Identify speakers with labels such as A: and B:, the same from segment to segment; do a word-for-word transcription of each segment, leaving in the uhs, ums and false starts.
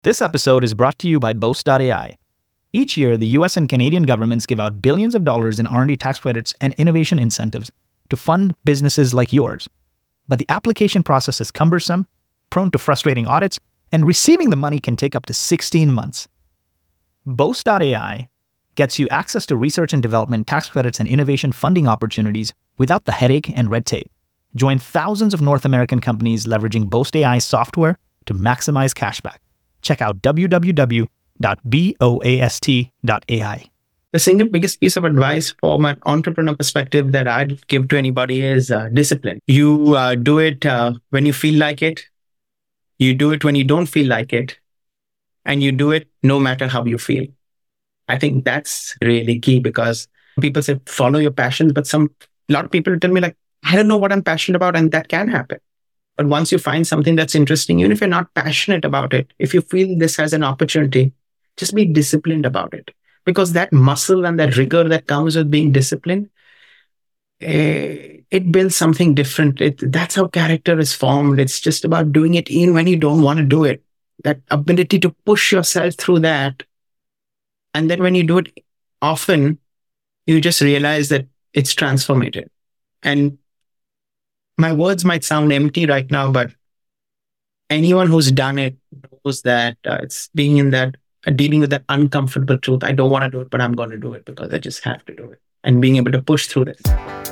A: This episode is brought to you by Boast dot A I. Each year, the U S and Canadian governments give out billions of dollars in R and D tax credits and innovation incentives to fund businesses like yours. But the application process is cumbersome, prone to frustrating audits, and receiving the money can take up to sixteen months. Boast dot A I gets you access to research and development tax credits and innovation funding opportunities without the headache and red tape. Join thousands of North American companies leveraging Boast A I software to maximize cashback. Check out w w w dot boast dot A I.
B: The single biggest piece of advice from an entrepreneur perspective that I'd give to anybody is uh, discipline. You uh, do it uh, when you feel like it. You do it when you don't feel like it. And you do it no matter how you feel. I think that's really key because people say, follow your passions. But some, a lot of people tell me like, I don't know what I'm passionate about, and that can happen. But once you find something that's interesting, even if you're not passionate about it, if you feel this has an opportunity, just be disciplined about it. Because that muscle and that rigor that comes with being disciplined, eh, it builds something different. It, that's how character is formed. It's just about doing it even when you don't want to do it. That ability to push yourself through that. And then when you do it often, you just realize that it's transformative. And my words might sound empty right now, but anyone who's done it knows that uh, it's being in that, uh, dealing with that uncomfortable truth. I don't want to do it, but I'm going to do it because I just have to do it. And being able to push through this.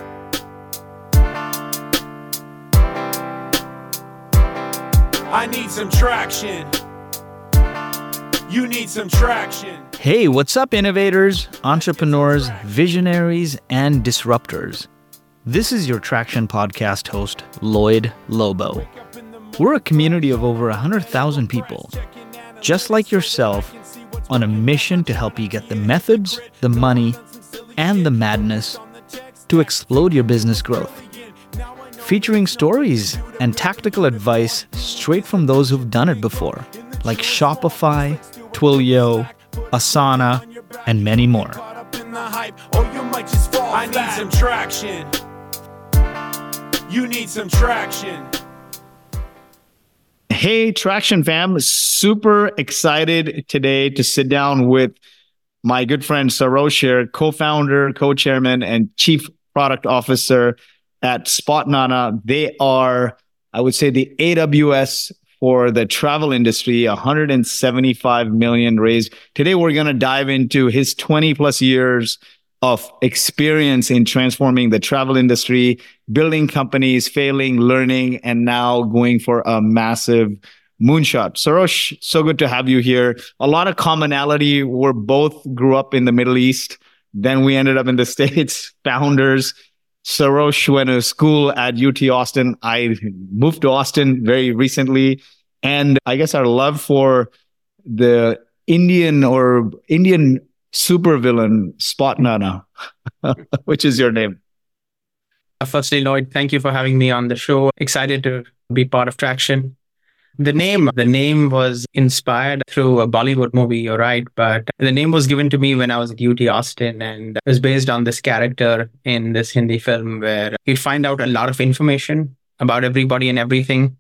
C: I need some traction. You need some traction.
A: Hey, what's up, innovators, entrepreneurs, visionaries, and disruptors? This is your Traction Podcast host, Lloyd Lobo. We're a community of over one hundred thousand people, just like yourself, on a mission to help you get the methods, the money, and the madness to explode your business growth. Featuring stories and tactical advice straight from those who've done it before, like Shopify, Twilio, Asana, and many more.
C: I need some traction. You need some traction.
A: Hey, Traction fam, super excited today to sit down with my good friend Sarosh here, co-founder, co-chairman, and chief product officer at Spotnana. They are, I would say, the A W S for the travel industry, one hundred seventy-five million raised. Today, we're going to dive into his twenty plus years of experience in transforming the travel industry, building companies, failing, learning, and now going for a massive moonshot. Sarosh, so good to have you here. A lot of commonality. We're both grew up in the Middle East. Then we ended up in the States, founders. Sarosh went to school at U T Austin. I moved to Austin very recently. And I guess our love for the Indian or Indian supervillain Spotnana, which is your name.
B: Firstly, Lloyd, thank you for having me on the show. Excited to be part of Traction. The name, the name was inspired through a Bollywood movie, you're right, but the name was given to me when I was at U T Austin, and it was based on this character in this Hindi film where you'd find out a lot of information about everybody and everything.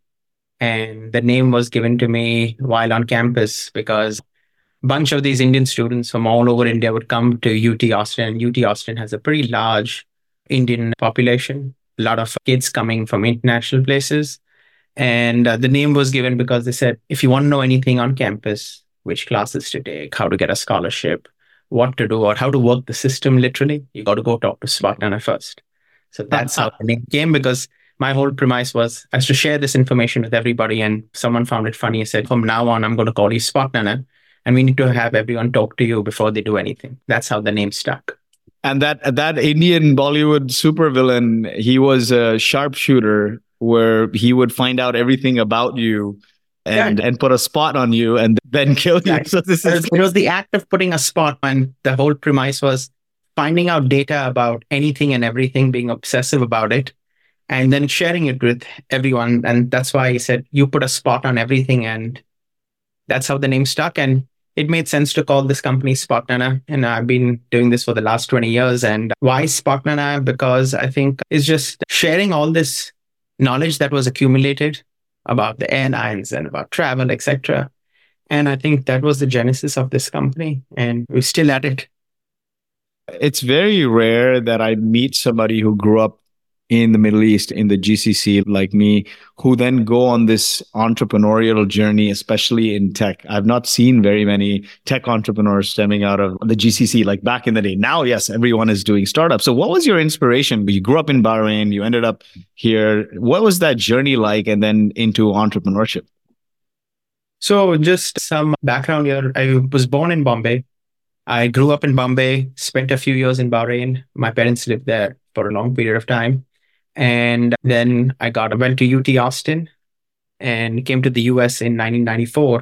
B: And the name was given to me while on campus because a bunch of these Indian students from all over India would come to U T Austin. U T Austin has a pretty large Indian population, a lot of kids coming from international places. And uh, the name was given because they said, if you want to know anything on campus, which classes to take, how to get a scholarship, what to do, or how to work the system literally, you got to go talk to Spotnana first. So that's how the name came, because my whole premise was I was to share this information with everybody. And someone found it funny and said, from now on, I'm going to call you Spotnana. And we need to have everyone talk to you before they do anything. That's how the name stuck.
A: And that that Indian Bollywood supervillain, he was a sharpshooter where he would find out everything about you and, yeah. and put a spot on you and then kill you.
B: Yeah. So this is it was the act of putting a spot, and the whole premise was finding out data about anything and everything, being obsessive about it, and then sharing it with everyone. And that's why I said, you put a spot on everything, and that's how the name stuck. And it made sense to call this company Spotnana. And I've been doing this for the last twenty years. And why Spotnana? Because I think it's just sharing all this knowledge that was accumulated about the airlines and about travel, et cetera, And I think that was the genesis of this company. And we're still at it.
A: It's very rare that I meet somebody who grew up in the Middle East, in the G C C, like me, who then go on this entrepreneurial journey, especially in tech. I've not seen very many tech entrepreneurs stemming out of the G C C like back in the day. Now, yes, everyone is doing startups. So what was your inspiration? You grew up in Bahrain, you ended up here. What was that journey like, and then into entrepreneurship?
B: So just some background here. I was born in Bombay. I grew up in Bombay, spent a few years in Bahrain. My parents lived there for a long period of time. And then I got went to U T Austin and came to the U S in nineteen ninety-four.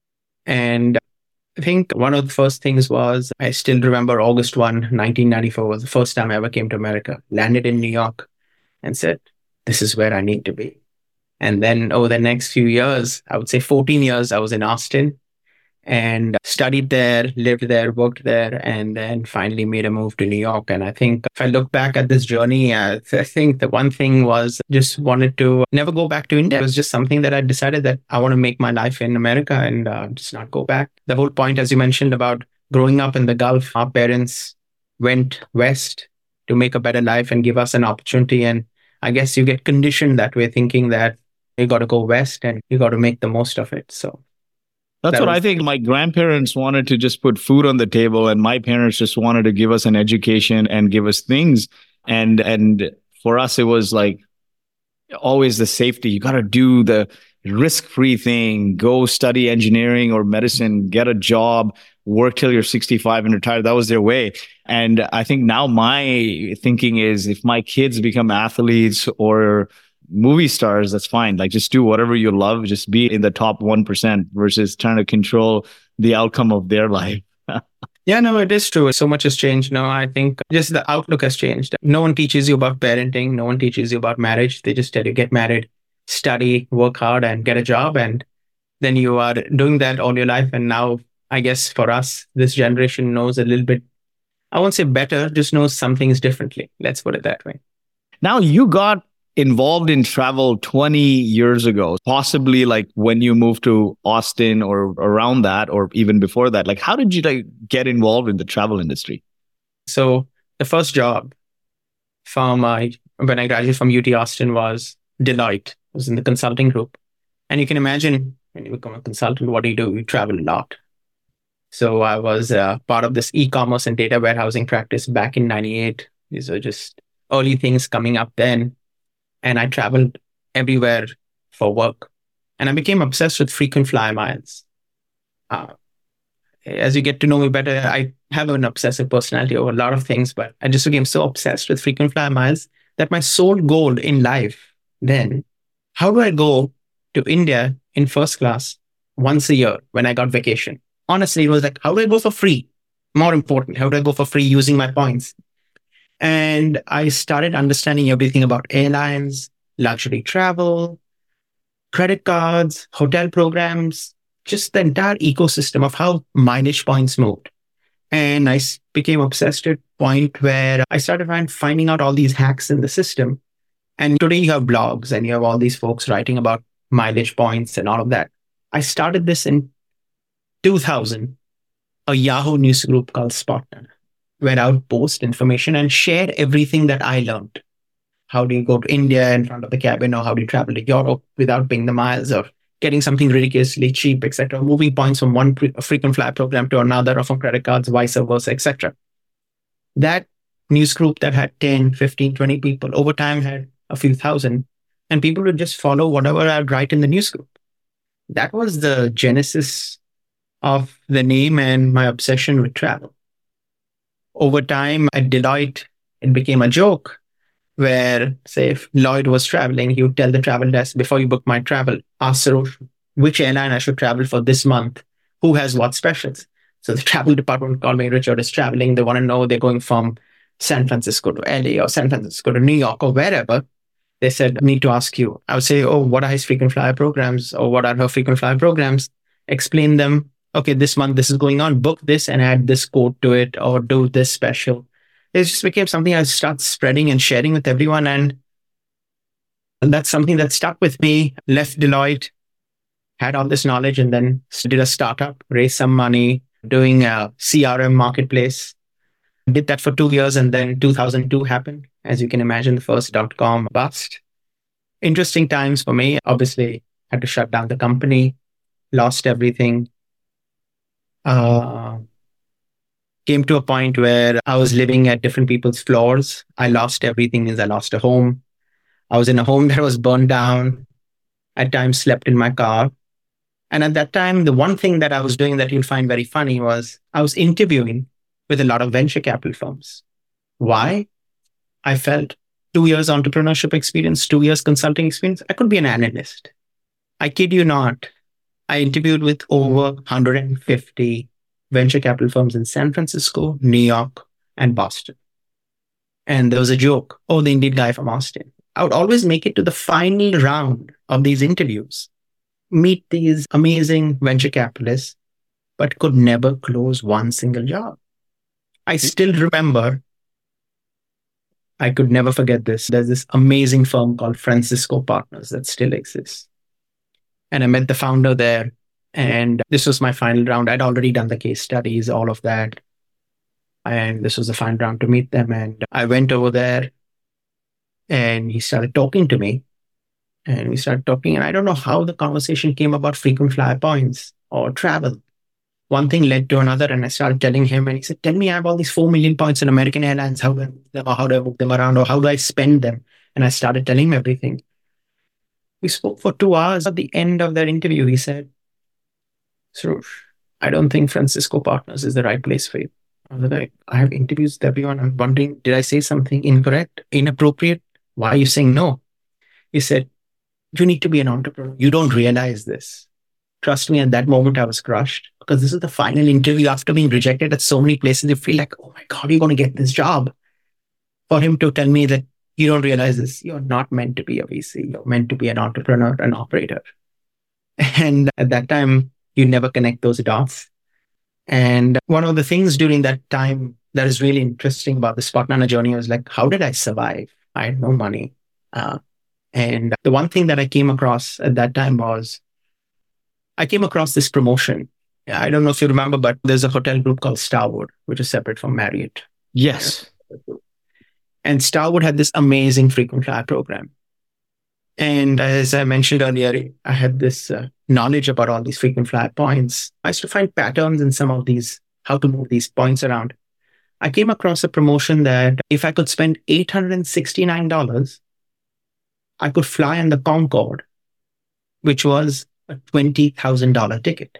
B: And I think one of the first things was, I still remember August first, nineteen ninety-four was the first time I ever came to America, landed in New York and said, this is where I need to be. And then over the next few years, I would say fourteen years, I was in Austin and studied there, lived there, worked there, and then finally made a move to New York. And I think if I look back at this journey, I think the one thing was just wanted to never go back to India. It was just something that I decided that I want to make my life in America and uh, just not go back. The whole point, as you mentioned, about growing up in the Gulf, our parents went west to make a better life and give us an opportunity. And I guess you get conditioned that way, thinking that you got to go west and you got to make the most of it. So
A: That's
B: that
A: what
B: was,
A: I think. My grandparents wanted to just put food on the table, and my parents just wanted to give us an education and give us things. And and for us, it was like always the safety. You got to do the risk-free thing. Go study engineering or medicine, get a job, work till you're sixty-five and retire. That was their way. And I think now my thinking is, if my kids become athletes or movie stars, that's fine. Like, just do whatever you love. Just be in the top one percent versus trying to control the outcome of their life.
B: Yeah, no, it is true. So much has changed. No, I think just the outlook has changed. No one teaches you about parenting. No one teaches you about marriage. They just tell you, get married, study, work hard, and get a job. And then you are doing that all your life. And now, I guess for us, this generation knows a little bit, I won't say better, just knows some things differently. Let's put it that way.
A: Now, you got involved in travel twenty years ago, possibly like when you moved to Austin or around that, or even before that. Like, how did you like get involved in the travel industry?
B: So the first job from uh, when I graduated from U T Austin was Deloitte. I was in the consulting group. And you can imagine when you become a consultant, what do you do? You travel a lot. So I was uh, part of this e-commerce and data warehousing practice back in ninety-eight. These are just early things coming up then. And I traveled everywhere for work. And I became obsessed with frequent flyer miles. Uh, as you get to know me better, I have an obsessive personality over a lot of things, but I just became so obsessed with frequent flyer miles that my sole goal in life then, how do I go to India in first class once a year when I got vacation? Honestly, it was like, how do I go for free? More important, how do I go for free using my points? And I started understanding everything about airlines, luxury travel, credit cards, hotel programs, just the entire ecosystem of how mileage points moved. And I became obsessed to a point where I started finding out all these hacks in the system. And today you have blogs and you have all these folks writing about mileage points and all of that. I started this in two thousand, a Yahoo news group called Spotner, where I would post information and share everything that I learned. How do you go to India in front of the cabin, or how do you travel to Europe without paying the miles, or getting something ridiculously cheap, et cetera. Moving points from one pre- frequent flyer program to another, or from credit cards, vice versa, et cetera. That news group that had ten, fifteen, twenty people over time had a few thousand, and people would just follow whatever I'd write in the news group. That was the genesis of the name and my obsession with travel. Over time at Deloitte, it became a joke where, say, if Lloyd was traveling, he would tell the travel desk, before you book my travel, ask Sarosh which airline I should travel for this month, who has what specials. So the travel department would call me, Richard is traveling. They want to know they're going from San Francisco to L A or San Francisco to New York or wherever. They said, need to ask you. I would say, oh, what are his frequent flyer programs, or what are her frequent flyer programs? Explain them. Okay, this month this is going on, book this and add this code to it, or do this special. It just became something I started spreading and sharing with everyone. And that's something that stuck with me. Left Deloitte, had all this knowledge, and then did a startup, raised some money, doing a C R M marketplace. Did that for two years, and then two thousand two happened. As you can imagine, the first dot-com bust. Interesting times for me. Obviously, had to shut down the company, lost everything. Uh, came to a point where I was living at different people's floors. I lost everything, means I lost a home. I was in a home that was burned down. At times slept in my car. And at that time, the one thing that I was doing that you'll find very funny was I was interviewing with a lot of venture capital firms. Why? I felt two years entrepreneurship experience, two years consulting experience, I could be an analyst. I kid you not. I interviewed with over one hundred fifty venture capital firms in San Francisco, New York, and Boston. And there was a joke. Oh, the Indian guy from Austin. I would always make it to the final round of these interviews, meet these amazing venture capitalists, but could never close one single job. I still remember, I could never forget this. There's this amazing firm called Francisco Partners that still exists. And I met the founder there. And this was my final round. I'd already done the case studies, all of that. And this was the final round to meet them. And I went over there and he started talking to me. And we started talking. And I don't know how the conversation came about frequent flyer points or travel. One thing led to another. And I started telling him, and he said, tell me, I have all these four million points in American Airlines. How do I move them? Or how do I move them around? Or how do I spend them? And I started telling him everything. We spoke for two hours. At the end of that interview, he said, Sarosh, I don't think Francisco Partners is the right place for you. I was like, I have interviews with everyone. I'm wondering, did I say something incorrect, inappropriate? Why are you saying no? He said, you need to be an entrepreneur. You don't realize this. Trust me, at that moment, I was crushed because this is the final interview after being rejected at so many places. You feel like, oh my God, you're going to get this job. For him to tell me that you don't realize this, you're not meant to be a V C. You're meant to be an entrepreneur, an operator. And at that time, you never connect those dots. And one of the things during that time that is really interesting about the SpotNano journey was like, how did I survive? I had no money. Uh, and the one thing that I came across at that time was, I came across this promotion. I don't know if you remember, but there's a hotel group called Starwood, which is separate from Marriott.
A: Yes.
B: And Starwood had this amazing frequent flyer program. And as I mentioned earlier, I had this uh, knowledge about all these frequent flyer points. I used to find patterns in some of these, how to move these points around. I came across a promotion that if I could spend eight hundred sixty-nine dollars, I could fly on the Concorde, which was a twenty thousand dollars ticket.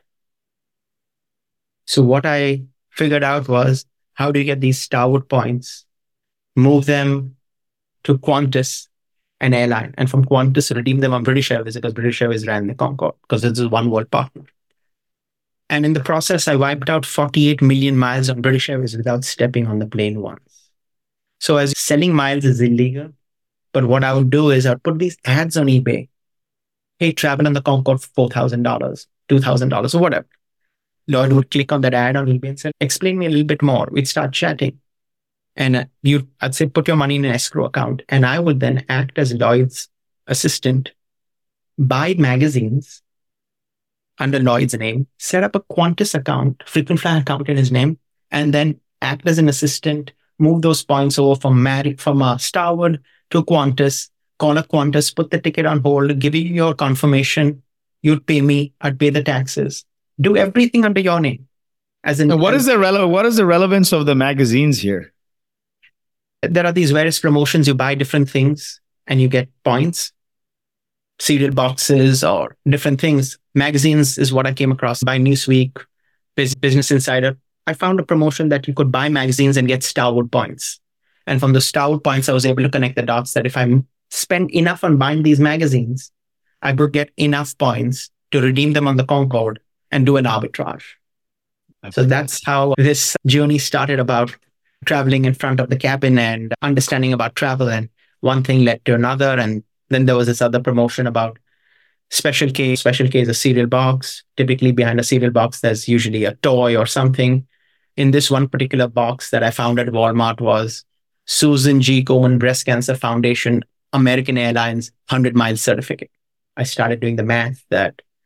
B: So what I figured out was, how do you get these Starwood points, move them to Qantas, an airline, and from Qantas redeem them on British Airways because British Airways ran the Concorde because this is one world partner. And in the process, I wiped out forty-eight million miles on British Airways without stepping on the plane once. So as selling miles is illegal, but what I would do is I'd put these ads on eBay. Hey, travel on the Concorde for four thousand dollars, two thousand dollars, or whatever. Lloyd would click on that ad on eBay and say, explain me a little bit more. We'd start chatting. And uh, you, I'd say, put your money in an escrow account. And I would then act as Lloyd's assistant, buy magazines under Lloyd's name, set up a Qantas account, frequent flyer account in his name, and then act as an assistant, move those points over from Mar- from uh, Starwood to Qantas, call up Qantas, put the ticket on hold, give you your confirmation, you'd pay me, I'd pay the taxes, do everything under your name. As in,
A: and what is the rele- what is the relevance of the magazines here?
B: There are these various promotions. You buy different things and you get points, cereal boxes or different things. Magazines is what I came across. By Newsweek, Business Insider. I found a promotion that you could buy magazines and get Starwood points. And from the Starwood points, I was able to connect the dots that if I spend enough on buying these magazines, I would get enough points to redeem them on the Concorde and do an arbitrage. So that's how this journey started about traveling in front of the cabin and understanding about travel. And one thing led to another. And then there was this other promotion about Special K. Special K is a cereal box. Typically behind a cereal box, there's usually a toy or something. In this one particular box that I found at Walmart was Susan G. Komen Breast Cancer Foundation, American Airlines one hundred mile certificate. I started doing the math that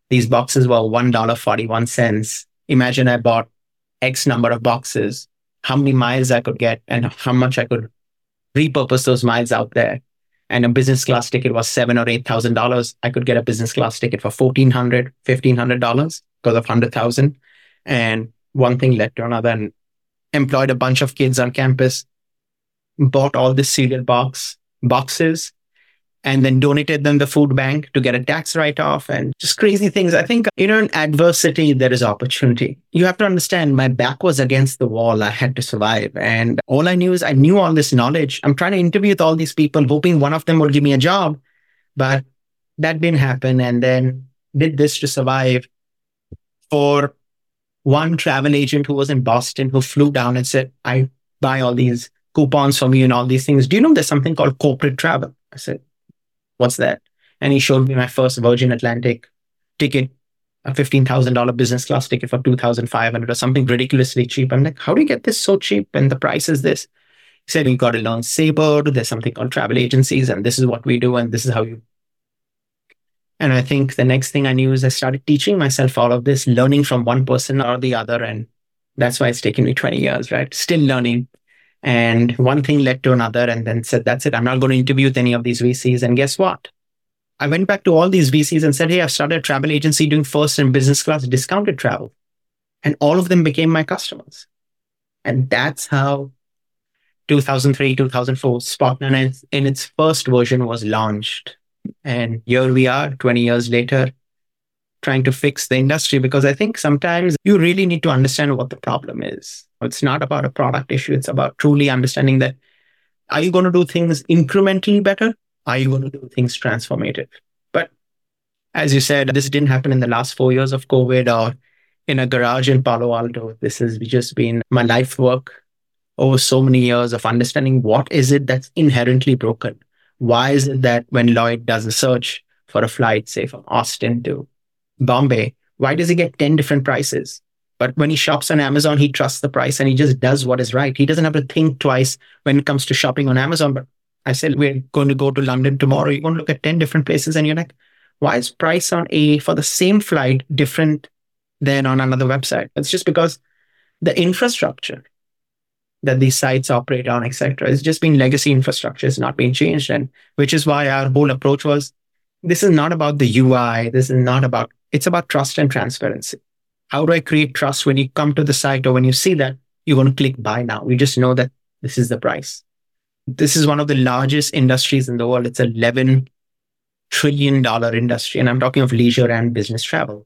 B: These boxes were one dollar and forty-one cents. Imagine I bought X number of boxes, how many miles I could get and how much I could repurpose those miles out there. And a business class ticket was seven or eight thousand dollars. I could get a business class ticket for fourteen hundred, fifteen hundred dollars because of hundred thousand. And one thing led to another, and employed a bunch of kids on campus, bought all the cereal box boxes, and then donated them to the food bank to get a tax write-off and just crazy things. I think, you know, in adversity, there is opportunity. You have to understand my back was against the wall. I had to survive. And all I knew is I knew all this knowledge. I'm trying to interview with all these people, hoping one of them will give me a job. But that didn't happen. And then did this to survive. For one travel agent who was in Boston who flew down and said, I buy all these coupons from you and all these things. Do you know there's something called corporate travel? I said, what's that? And he showed me my first Virgin Atlantic ticket, a fifteen thousand dollars business class ticket for two thousand five hundred dollars or something ridiculously cheap. I'm like, how do you get this so cheap? And the price is this. He said, you got to learn Sabre. There's something called travel agencies, and this is what we do, and this is how you. And I think the next thing I knew is I started teaching myself all of this, learning from one person or the other. And that's why it's taken me twenty years, right? Still learning. And one thing led to another, and then said, that's it. I'm not going to interview with any of these V Cs. And guess what? I went back to all these V Cs and said, hey, I've started a travel agency doing first and business class discounted travel. And all of them became my customers. And that's how two thousand three, two thousand four, Spotnet in its first version was launched. And here we are twenty years later, trying to fix the industry, because I think sometimes you really need to understand what the problem is. It's not about a product issue. It's about truly understanding that, are you going to do things incrementally better? Are you going to do things transformative? But as you said, this didn't happen in the last four years of COVID or in a garage in Palo Alto. This has just been my life work over so many years of understanding what is it that's inherently broken. Why is it that when Lloyd does a search for a flight, say from Austin to Bombay, why does he get ten different prices? But when he shops on Amazon, he trusts the price and he just does what is right. He doesn't have to think twice when it comes to shopping on Amazon. But I said, we're going to go to London tomorrow. You're going to look at ten different places and you're like, why is price on A for the same flight different than on another website? It's just because the infrastructure that these sites operate on, et cetera, is just being legacy infrastructure. It's not being changed. And which is why our whole approach was, this is not about the U I. This is not about, it's about trust and transparency. How do I create trust when you come to the site or when you see that you're going to click buy now? You just know that this is the price. This is one of the largest industries in the world. It's an eleven trillion dollars industry. And I'm talking of leisure and business travel.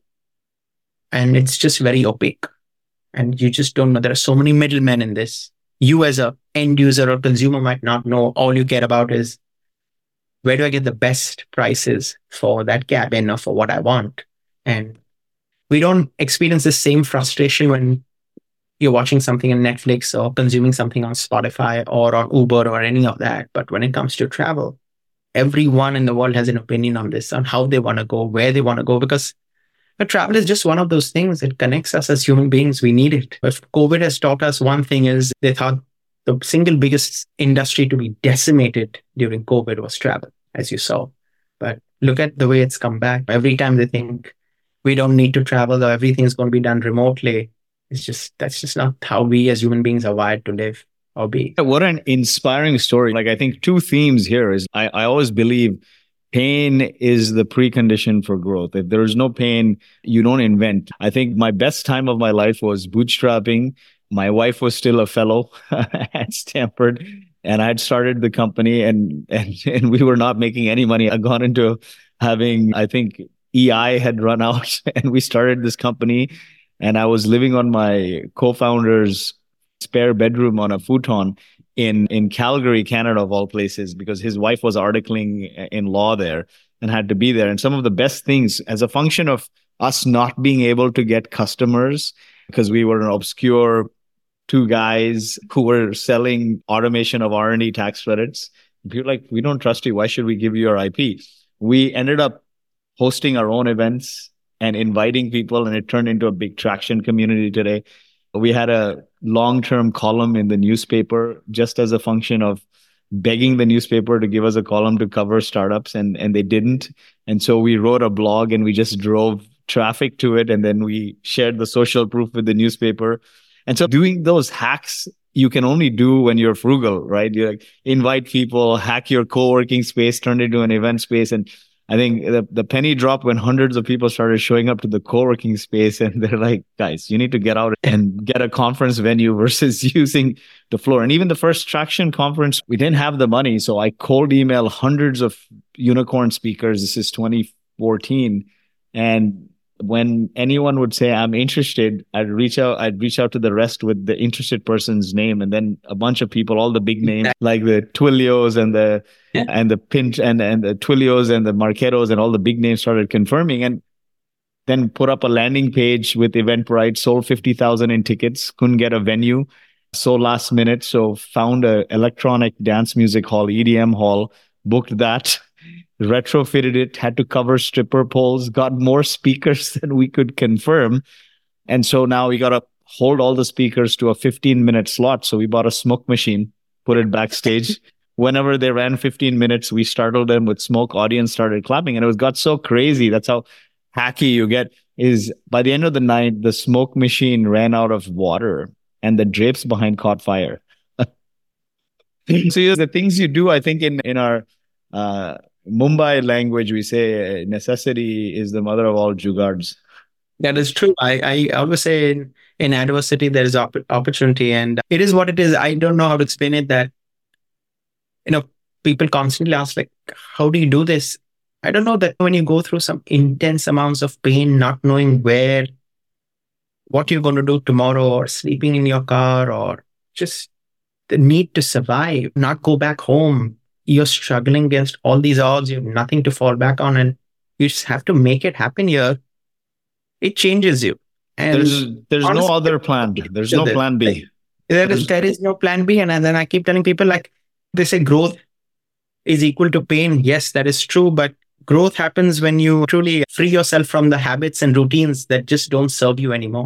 B: And it's just very opaque. And you just don't know. There are so many middlemen in this. You as a end user or consumer might not know. All you care about is, where do I get the best prices for that cabin or for what I want? And we don't experience the same frustration when you're watching something on Netflix or consuming something on Spotify or on Uber or any of that. But when it comes to travel, everyone in the world has an opinion on this, on how they want to go, where they want to go, because but travel is just one of those things. It connects us as human beings. We need it. If COVID has taught us one thing is they thought the single biggest industry to be decimated during COVID was travel, as you saw. But look at the way it's come back. Every time they think we don't need to travel or everything's going to be done remotely, it's just, that's just not how we as human beings are wired to live or be.
A: What an inspiring story. Like, I think two themes here is I, I always believe pain is the precondition for growth. If there is no pain, you don't invent. I think my best time of my life was bootstrapping. My wife was still a fellow at Stanford, and I had started the company, and, and and we were not making any money. I'd gone into having, I think E I had run out, and we started this company, and I was living on my co-founder's spare bedroom on a futon in, in Calgary, Canada, of all places, because his wife was articling in law there and had to be there. And some of the best things, as a function of us not being able to get customers, because we were an obscure two guys who were selling automation of R and D tax credits. People were like, we don't trust you. Why should we give you our I P? We ended up hosting our own events and inviting people, and it turned into a big traction community today. We had a long-term column in the newspaper just as a function of begging the newspaper to give us a column to cover startups, and, and they didn't. And so we wrote a blog and we just drove traffic to it. And then we shared the social proof with the newspaper. And so doing those hacks, you can only do when you're frugal, right? You like invite people, hack your co-working space, turn it into an event space. And I think the, the penny dropped when hundreds of people started showing up to the co-working space, and they're like, guys, you need to get out and get a conference venue versus using the floor. And even the first Traction conference, we didn't have the money. So I cold emailed hundreds of unicorn speakers. This is twenty fourteen. And when anyone would say, I'm interested, I'd reach out, I'd reach out to the rest with the interested person's name. And then a bunch of people, all the big names, like the Twilios and the, yeah. and the Pinch and, and the Twilios and the Marketos and all the big names started confirming, and then put up a landing page with Eventbrite, sold fifty thousand in tickets, couldn't get a venue, sold last minute. So found a electronic dance music hall, E D M hall, booked that, retrofitted it, had to cover stripper poles, got more speakers than we could confirm. And so now we got to hold all the speakers to a fifteen minute slot. So we bought a smoke machine, put it backstage. Whenever they ran fifteen minutes, we startled them with smoke. Audience started clapping, and it was got so crazy. That's how hacky you get. Is by the end of the night, the smoke machine ran out of water and the drapes behind caught fire. So yeah, the things you do, I think in, in our uh, Mumbai language, we say necessity is the mother of all jugaads.
B: That is true. I, I always say in, in adversity, there is op- opportunity, and it is what it is. I don't know how to explain it, that, you know, people constantly ask, like, how do you do this? I don't know, that when you go through some intense amounts of pain, not knowing where, what you're going to do tomorrow, or sleeping in your car, or just the need to survive, not go back home. You're struggling against all these odds. You have nothing to fall back on, and you just have to make it happen here. It changes you. And
A: there's there's honestly, no other plan. There's no plan B.
B: There is, there is no plan B. And then I keep telling people, like, they say growth is equal to pain. Yes, that is true. But growth happens when you truly free yourself from the habits and routines that just don't serve you anymore.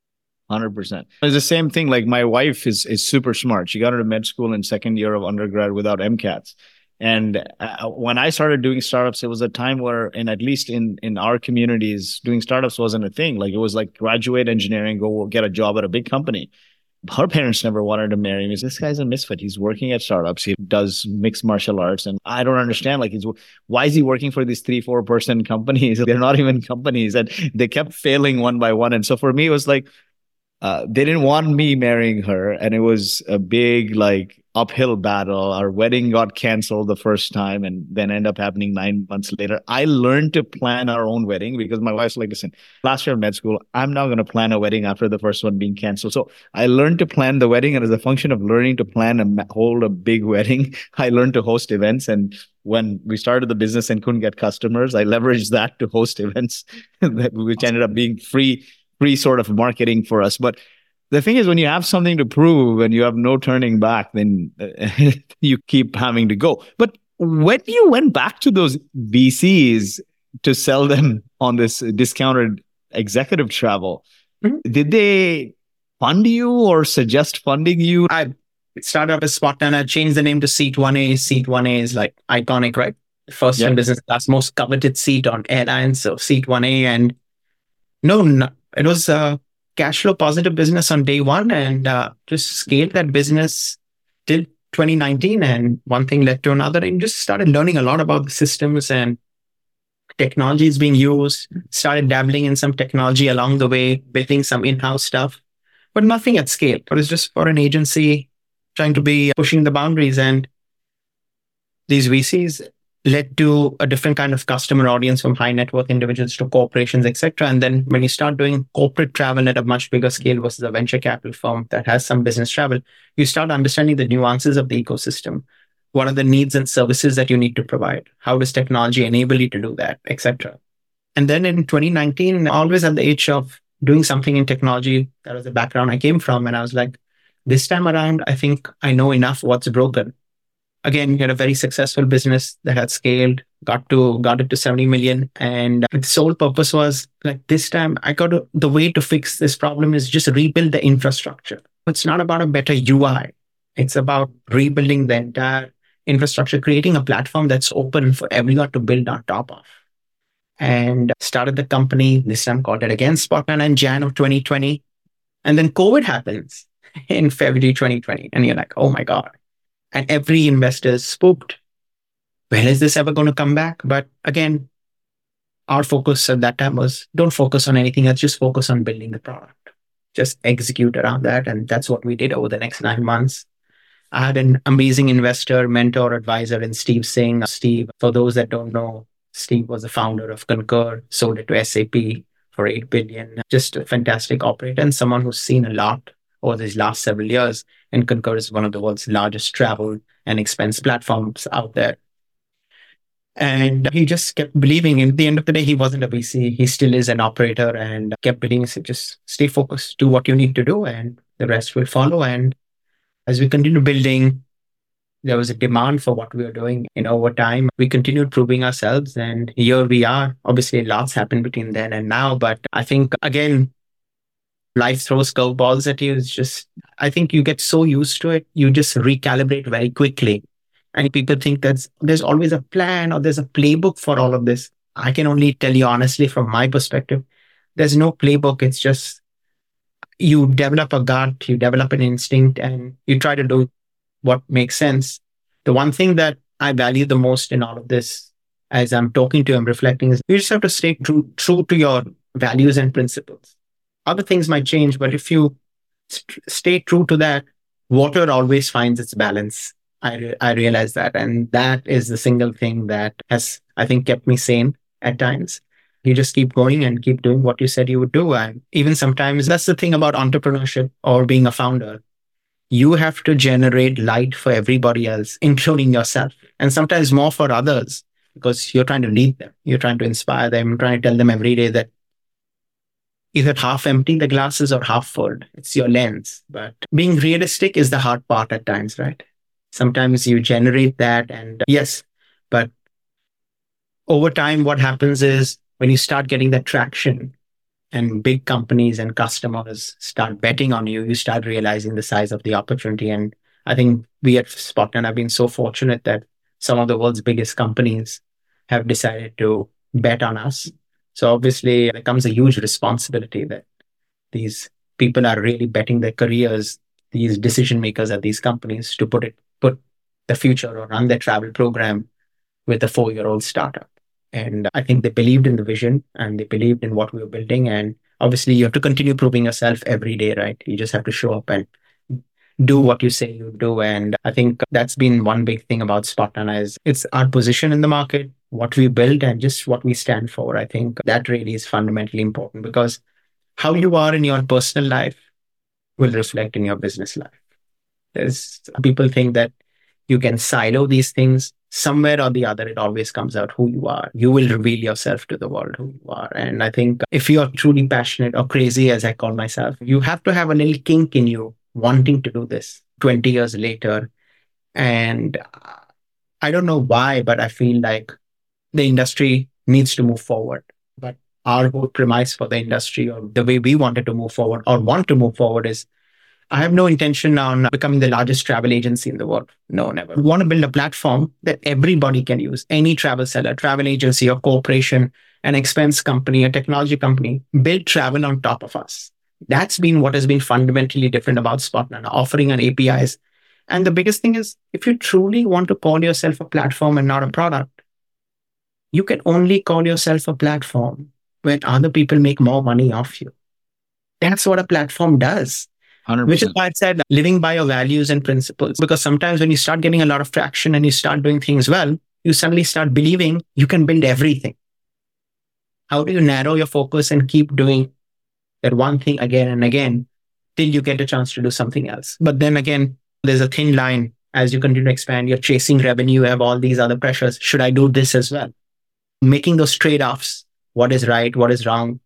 A: one hundred percent. It's the same thing. Like, my wife is is super smart. She got into med school in second year of undergrad without MCATs. And uh, when I started doing startups, it was a time where, and at least in, in our communities, doing startups wasn't a thing. Like, it was like graduate engineering, go get a job at a big company. Her parents never wanted to marry me. This guy's a misfit. He's working at startups. He does mixed martial arts. And I don't understand. Like, he's, why is he working for these three, four person companies? They're not even companies. And they kept failing one by one. And so for me, it was like, uh, they didn't want me marrying her. And it was a big, like, uphill battle. Our wedding got canceled the first time and then ended up happening nine months later. I learned to plan our own wedding because my wife's like, listen, last year of med school, I'm not going to plan a wedding after the first one being canceled. So I learned to plan the wedding. And as a function of learning to plan and hold a big wedding, I learned to host events. And when we started the business and couldn't get customers, I leveraged that to host events, which ended up being free, free sort of marketing for us. But the thing is, when you have something to prove and you have no turning back, then uh, you keep having to go. But when you went back to those V Cs to sell them on this discounted executive travel, mm-hmm. did they fund you or suggest funding you?
B: I started up as Spotnet. I changed the name to Seat one A. Seat one A is like iconic, right? First yeah. in business class, most coveted seat on airlines. So Seat one A. And no, no it was uh, cash flow positive business on day one, and uh, just scaled that business till twenty nineteen. And one thing led to another, and just started learning a lot about the systems and technologies being used. Started dabbling in some technology along the way, building some in-house stuff, but nothing at scale. It was just for an agency trying to be pushing the boundaries. And these V Cs led to a different kind of customer audience, from high net worth individuals to corporations, et cetera. And then when you start doing corporate travel at a much bigger scale versus a venture capital firm that has some business travel, you start understanding the nuances of the ecosystem. What are the needs and services that you need to provide? How does technology enable you to do that, et cetera. And then in twenty nineteen, always at the age of doing something in technology, that was the background I came from. And I was like, this time around, I think I know enough what's broken. Again, we had a very successful business that had scaled, got to got it to seventy million. And the sole purpose was like, this time I got to, the way to fix this problem is just rebuild the infrastructure. It's not about a better U I. It's about rebuilding the entire infrastructure, creating a platform that's open for everyone to build on top of. and started the company. This time called it again Spotnana in January of twenty twenty. And then COVID happens in February twenty twenty. And you're like, oh my God. And every investor is spooked. When is this ever going to come back? But again, our focus at that time was don't focus on anything else, just focus on building the product. Just execute around that. And that's what we did over the next nine months. I had an amazing investor, mentor, advisor in Steve Singh. Steve, for those that don't know, Steve was the founder of Concur, sold it to S A P for eight billion dollars. Just a fantastic operator and someone who's seen a lot over these last several years. And Concur is one of the world's largest travel and expense platforms out there. And he just kept believing. At the end of the day, he wasn't a V C. He still is an operator and kept believing. He said, just stay focused, do what you need to do, and the rest will follow. And as we continued building, there was a demand for what we were doing. And over time, we continued proving ourselves. And here we are. Obviously, lots happened between then and now. But I think, again, life throws curveballs at you. It's just, I think you get so used to it, you just recalibrate very quickly. And people think that there's always a plan or there's a playbook for all of this. I can only tell you honestly, from my perspective, there's no playbook. It's just you develop a gut, you develop an instinct, and you try to do what makes sense. The one thing that I value the most in all of this, as I'm talking to you, I'm reflecting, is you just have to stay true, true to your values and principles. Other things might change, but if you st- stay true to that, water always finds its balance. I, re- I realize that. And that is the single thing that has, I think, kept me sane at times. You just keep going and keep doing what you said you would do. And even sometimes that's the thing about entrepreneurship or being a founder. You have to generate light for everybody else, including yourself. And sometimes more for others, because you're trying to lead them. You're trying to inspire them. You're trying to tell them every day that either half empty the glasses or half full. It's your lens. But being realistic is the hard part at times, right? Sometimes you generate that, and yes, but over time, what happens is when you start getting that traction and big companies and customers start betting on you, you start realizing the size of the opportunity. And I think we at Spotnana have been so fortunate that some of the world's biggest companies have decided to bet on us. So obviously, it becomes a huge responsibility that these people are really betting their careers, these decision makers at these companies, to put it put the future or run their travel program with a four-year-old startup. And I think they believed in the vision and they believed in what we were building. And obviously, you have to continue proving yourself every day, right? You just have to show up and do what you say you do. And I think that's been one big thing about Spotnana is it's our position in the market, what we build, and just what we stand for. I think that really is fundamentally important because how you are in your personal life will reflect in your business life. There's people think that you can silo these things. Somewhere or the other, it always comes out who you are. You will reveal yourself to the world who you are. And I think if you are truly passionate or crazy, as I call myself, you have to have a little kink in you wanting to do this twenty years later. And I don't know why, but I feel like the industry needs to move forward. But our whole premise for the industry or the way we wanted to move forward or want to move forward is I have no intention on becoming the largest travel agency in the world. No, never. We want to build a platform that everybody can use. Any travel seller, travel agency or corporation, an expense company, a technology company, build travel on top of us. That's been what has been fundamentally different about Spotnana, offering an A P Is. And the biggest thing is, if you truly want to call yourself a platform and not a product, you can only call yourself a platform when other people make more money off you. That's what a platform does. one hundred percent. Which is why I said living by your values and principles. Because sometimes when you start getting a lot of traction and you start doing things well, you suddenly start believing you can build everything. How do you narrow your focus and keep doing that one thing again and again till you get a chance to do something else? But then again, there's a thin line. As you continue to expand, you're chasing revenue, you have all these other pressures. Should I do this as well? Making those trade-offs. What is right? What is wrong?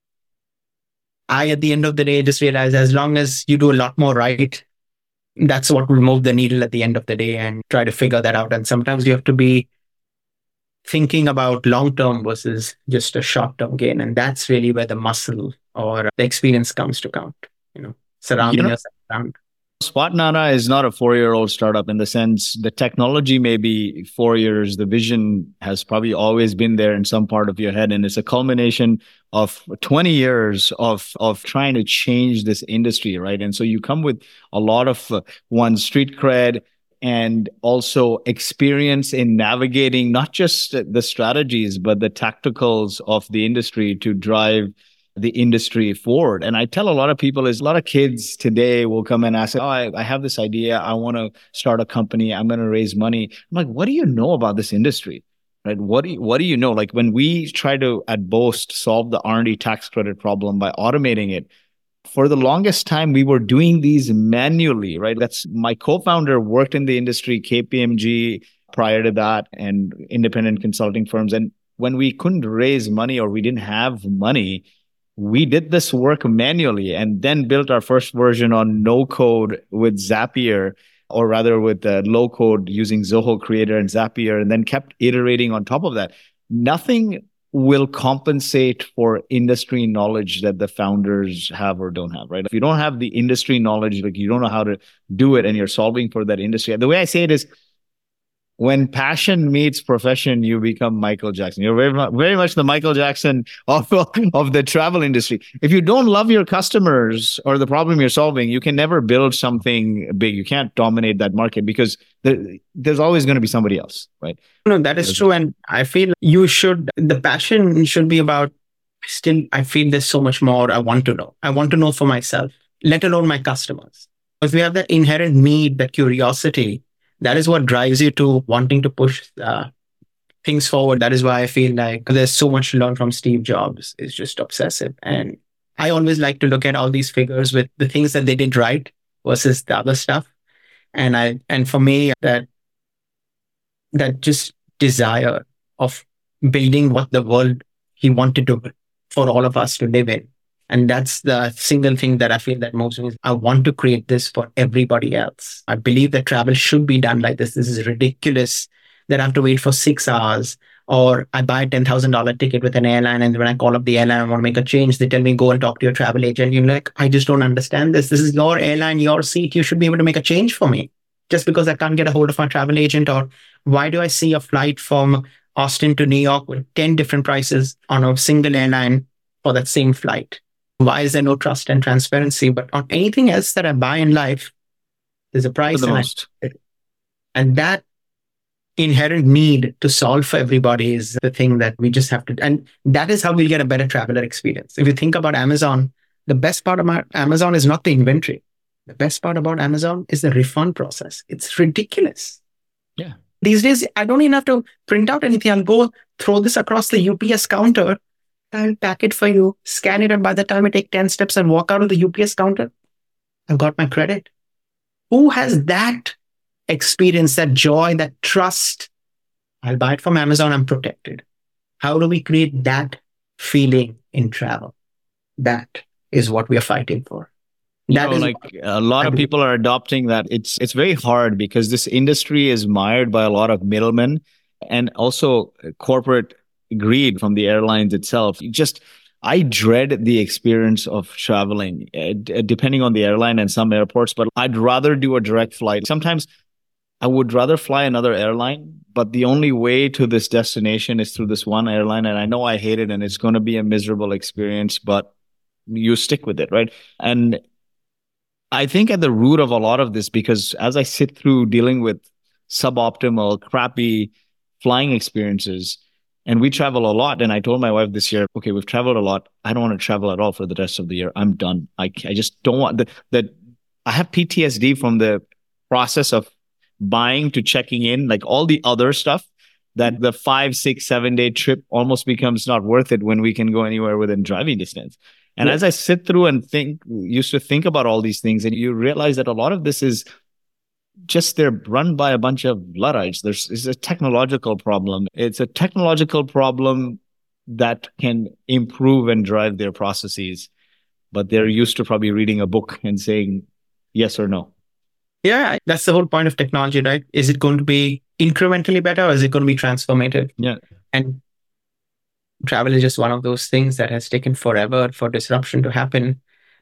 B: I, at the end of the day, just realized as long as you do a lot more right, that's what will move the needle at the end of the day, and try to figure that out. And sometimes you have to be thinking about long-term versus just a short-term gain. And that's really where the muscle or the experience comes to count, you know, surrounding
A: You know,
B: yourself around.
A: Spotnana is not a four-year-old startup in the sense the technology may be four years. The vision has probably always been there in some part of your head. And it's a culmination of twenty years of, of trying to change this industry, right? And so you come with a lot of uh, one street cred and also experience in navigating not just the strategies, but the tacticals of the industry to drive the industry forward. And I tell a lot of people is a lot of kids today will come and ask, oh, I, I have this idea. I want to start a company. I'm going to raise money. I'm like, what do you know about this industry? Right? What do you, what do you know? Like when we try to at Boast solve the R and D tax credit problem by automating it, for the longest time, we were doing these manually, right? That's my co-founder worked in the industry, K P M G prior to that, and independent consulting firms. And when we couldn't raise money or we didn't have money, we did this work manually and then built our first version on no code with Zapier, or rather with uh, low code using Zoho Creator and Zapier, and then kept iterating on top of that. Nothing will compensate for industry knowledge that the founders have or don't have, right? If you don't have the industry knowledge, like you don't know how to do it and you're solving for that industry. The way I say it is, when passion meets profession, you become Michael Jackson. You're very, very much the Michael Jackson of, of the travel industry. If you don't love your customers or the problem you're solving, you can never build something big. You can't dominate that market because there, there's always going to be somebody else, right?
B: No, that is true. And I feel you should, the passion should be about, still, I feel there's so much more I want to know. I want to know for myself, let alone my customers. If we have that inherent need, that curiosity, that is what drives you to wanting to push uh, things forward. That is why I feel like there's so much to learn from Steve Jobs. It's just obsessive. And I always like to look at all these figures with the things that they did right versus the other stuff. And I, and for me, that, that just desire of building what the world he wanted to, for all of us to live in. And that's the single thing that I feel that moves me. I want to create this for everybody else. I believe that travel should be done like this. This is ridiculous that I have to wait for six hours or I buy a ten thousand dollars ticket with an airline. And when I call up the airline, I want to make a change. They tell me, go and talk to your travel agent. You're like, I just don't understand this. This is your airline, your seat. You should be able to make a change for me just because I can't get a hold of my travel agent. Or why do I see a flight from Austin to New York with ten different prices on a single airline for that same flight? Why is there no trust and transparency? But on anything else that I buy in life, there's a price.
A: The
B: and,
A: most.
B: I, and that inherent need to solve for everybody is the thing that we just have to. And that is how we'll get a better traveler experience. If you think about Amazon, the best part about Amazon is not the inventory. The best part about Amazon is the refund process. It's ridiculous.
A: Yeah.
B: These days, I don't even have to print out anything. I'll go throw this across the U P S counter. I'll pack it for you, scan it, and by the time I take ten steps and walk out of the U P S counter, I've got my credit. Who has that experience, that joy, that trust? I'll buy it from Amazon, I'm protected. How do we create that feeling in travel? That is what we are fighting for.
A: You
B: That
A: know,
B: is
A: like a lot of people are adopting that. It's it's very hard because this industry is mired by a lot of middlemen and also corporate greed from the airlines itself. You just, I dread the experience of traveling, uh, d- depending on the airline and some airports, but I'd rather do a direct flight. Sometimes I would rather fly another airline, but the only way to this destination is through this one airline. And I know I hate it and it's going to be a miserable experience, but you stick with it, right? And I think at the root of a lot of this, because as I sit through dealing with suboptimal, crappy flying experiences, and we travel a lot. And I told my wife this year, okay, we've traveled a lot. I don't want to travel at all for the rest of the year. I'm done. I, I just don't want the, the, I have P T S D from the process of buying to checking in, like all the other stuff that the five, six, seven day trip almost becomes not worth it when we can go anywhere within driving distance. And yeah. as I sit through and think, used to think about all these things, and you realize that a lot of this is just they're run by a bunch of Luddites. There's it's a technological problem. It's a technological problem that can improve and drive their processes, but they're used to probably reading a book and saying yes or no.
B: Yeah, that's the whole point of technology, right? Is it going to be incrementally better or is it going to be transformative?
A: Yeah.
B: And travel is just one of those things that has taken forever for disruption to happen.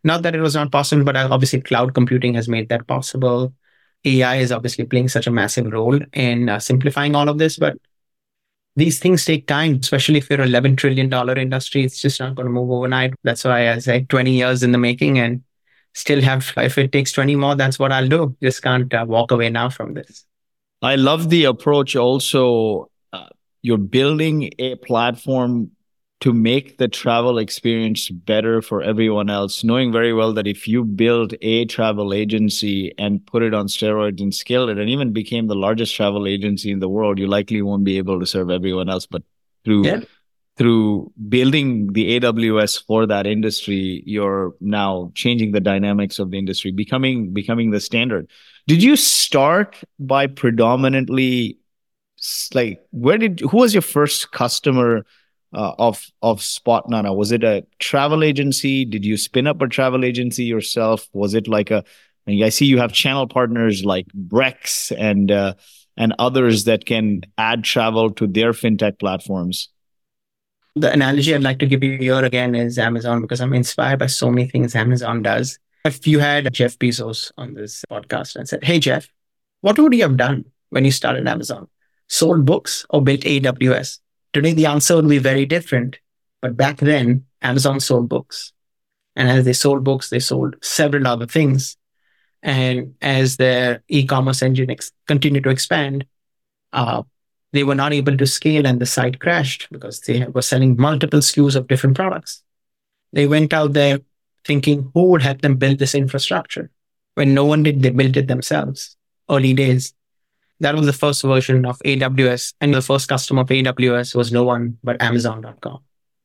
B: Not that it was not possible, but obviously cloud computing has made that possible. A I is obviously playing such a massive role in uh, simplifying all of this, but these things take time, especially if you're an eleven trillion dollars industry. It's just not going to move overnight. That's why I say twenty years in the making and still have, if it takes twenty more, that's what I'll do. Just can't uh, walk away now from this.
A: I love the approach also. Uh, you're building a platform to make the travel experience better for everyone else, knowing very well that if you build a travel agency and put it on steroids and scale it and even became the largest travel agency in the world, you likely won't be able to serve everyone else. But through yeah. through building the A W S for that industry, you're now changing the dynamics of the industry, becoming becoming the standard. Did you start by predominantly, like, where did who was your first customer Uh, of of SpotNana? Was it a travel agency? Did you spin up a travel agency yourself? Was it like a? I see you have channel partners like Brex and uh, and others that can add travel to their fintech platforms.
B: The analogy I'd like to give you here again is Amazon, because I'm inspired by so many things Amazon does. If you had Jeff Bezos on this podcast and said, "Hey Jeff, what would you have done when you started Amazon? Sold books or built A W S?" Today, the answer would be very different. But back then, Amazon sold books. And as they sold books, they sold several other things. And as their e-commerce engine ex- continued to expand, uh, they were not able to scale and the site crashed because they were selling multiple S K Us of different products. They went out there thinking, who would help them build this infrastructure? When no one did, they built it themselves. Early days. That was the first version of A W S. And the first customer of A W S was no one but Amazon dot com.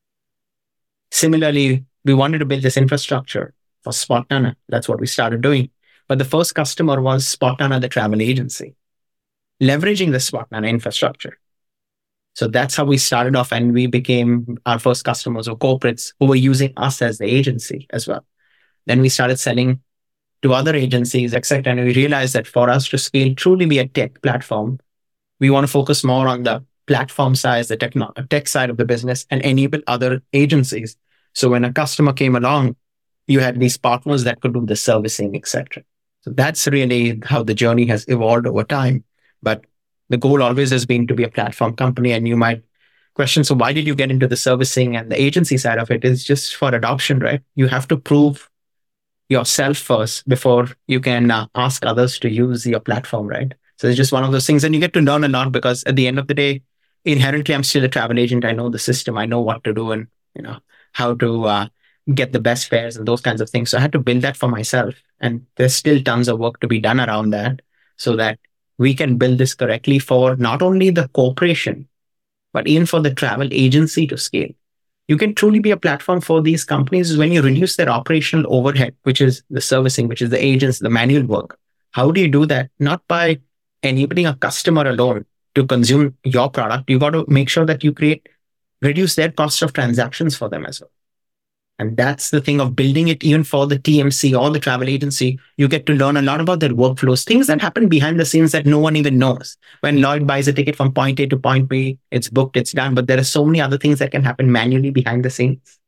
B: Similarly, we wanted to build this infrastructure for SpotNana. That's what we started doing. But the first customer was SpotNana, the travel agency, leveraging the SpotNana infrastructure. So that's how we started off. And we became our first customers or corporates who were using us as the agency as well. Then we started selling to other agencies, et cetera. And we realized that for us to scale, truly be a tech platform, we want to focus more on the platform side, the techno- tech side of the business, and enable other agencies. So when a customer came along, you had these partners that could do the servicing, et cetera. So that's really how the journey has evolved over time. But the goal always has been to be a platform company. And you might question, so why did you get into the servicing and the agency side of it? It's just for adoption, right? You have to prove yourself first before you can uh, ask others to use your platform, right? So it's just one of those things. And you get to learn a lot because at the end of the day, inherently, I'm still a travel agent. I know the system. I know what to do and, you know, how to uh, get the best fares and those kinds of things. So I had to build that for myself. And there's still tons of work to be done around that so that we can build this correctly for not only the corporation, but even for the travel agency to scale. You can truly be a platform for these companies when you reduce their operational overhead, which is the servicing, which is the agents, the manual work. How do you do that? Not by enabling a customer alone to consume your product. You got to make sure that you create, reduce their cost of transactions for them as well. And that's the thing of building it even for the T M C or the travel agency. You get to learn a lot about their workflows, things that happen behind the scenes that no one even knows. When Lloyd buys a ticket from point A to point B, it's booked, it's done. But there are so many other things that can happen manually behind the scenes.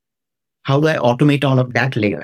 B: How do I automate all of that layer?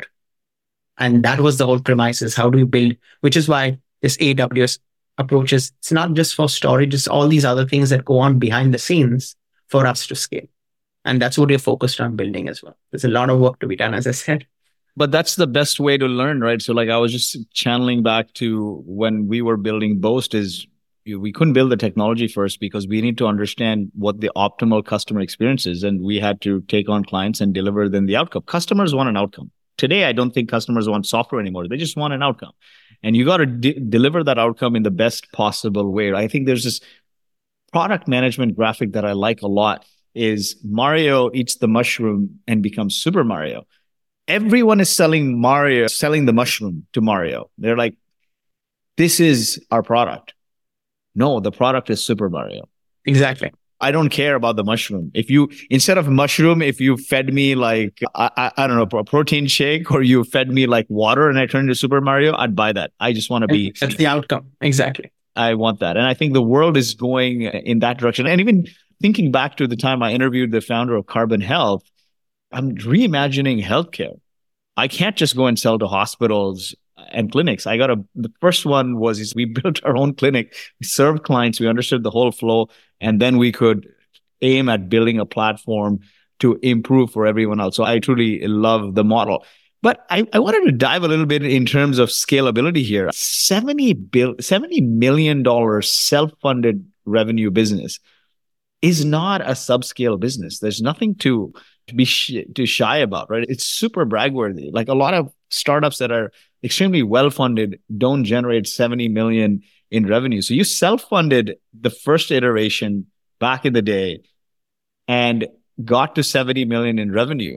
B: And that was the whole premise, is how do you build, which is why this A W S approach is, it's not just for storage, it's all these other things that go on behind the scenes for us to scale. And that's what we're focused on building as well. There's a lot of work to be done, as I said.
A: But that's the best way to learn, right? So like I was just channeling back to when we were building Boast, is we couldn't build the technology first because we need to understand what the optimal customer experience is. And we had to take on clients and deliver them the outcome. Customers want an outcome. Today, I don't think customers want software anymore. They just want an outcome. And you got to de- deliver that outcome in the best possible way. I think there's this product management graphic that I like a lot, is Mario eats the mushroom and becomes Super Mario. Everyone is selling Mario, selling the mushroom to Mario. They're like, this is our product. No, the product is Super Mario.
B: Exactly.
A: I don't care about the mushroom. If you, instead of mushroom, if you fed me like, I, I, I don't know, a protein shake, or you fed me like water and I turned into Super Mario, I'd buy that. I just want to be.
B: That's the outcome. Exactly.
A: I want that. And I think the world is going in that direction. And even thinking back to the time I interviewed the founder of Carbon Health, I'm reimagining healthcare. I can't just go and sell to hospitals and clinics. I got a, the first one was is we built our own clinic, we served clients, we understood the whole flow, and then we could aim at building a platform to improve for everyone else. So I truly love the model. But I, I wanted to dive a little bit in terms of scalability here. seventy bill, seventy million dollars self-funded revenue business is not a subscale business. There's nothing to, to be sh- to shy about, right? It's super bragworthy. Like a lot of startups that are extremely well-funded don't generate seventy million in revenue. So you self-funded the first iteration back in the day and got to seventy million in revenue.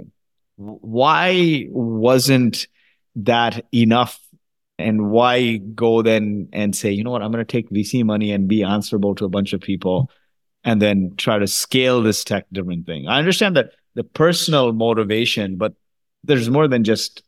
A: Why wasn't that enough? And why go then and say, you know what, I'm going to take V C money and be answerable to a bunch of people and then try to scale this tech different thing? I understand that the personal motivation, but there's more than just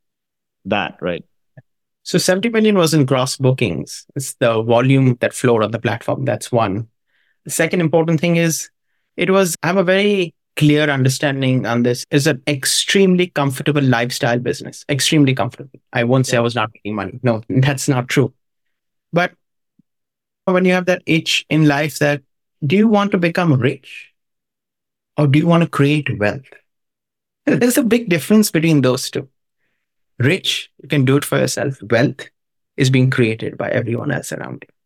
A: that, right?
B: So seventy million was in gross bookings. It's the volume that flowed on the platform. That's one. The second important thing is it was, I have a very clear understanding on this, is an extremely comfortable lifestyle business. Extremely comfortable. I won't say I was not making money. No, that's not true. But when you have that itch in life that, do you want to become rich or do you want to create wealth? There's a big difference between those two. Rich, you can do it for yourself. Wealth is being created by everyone else around you.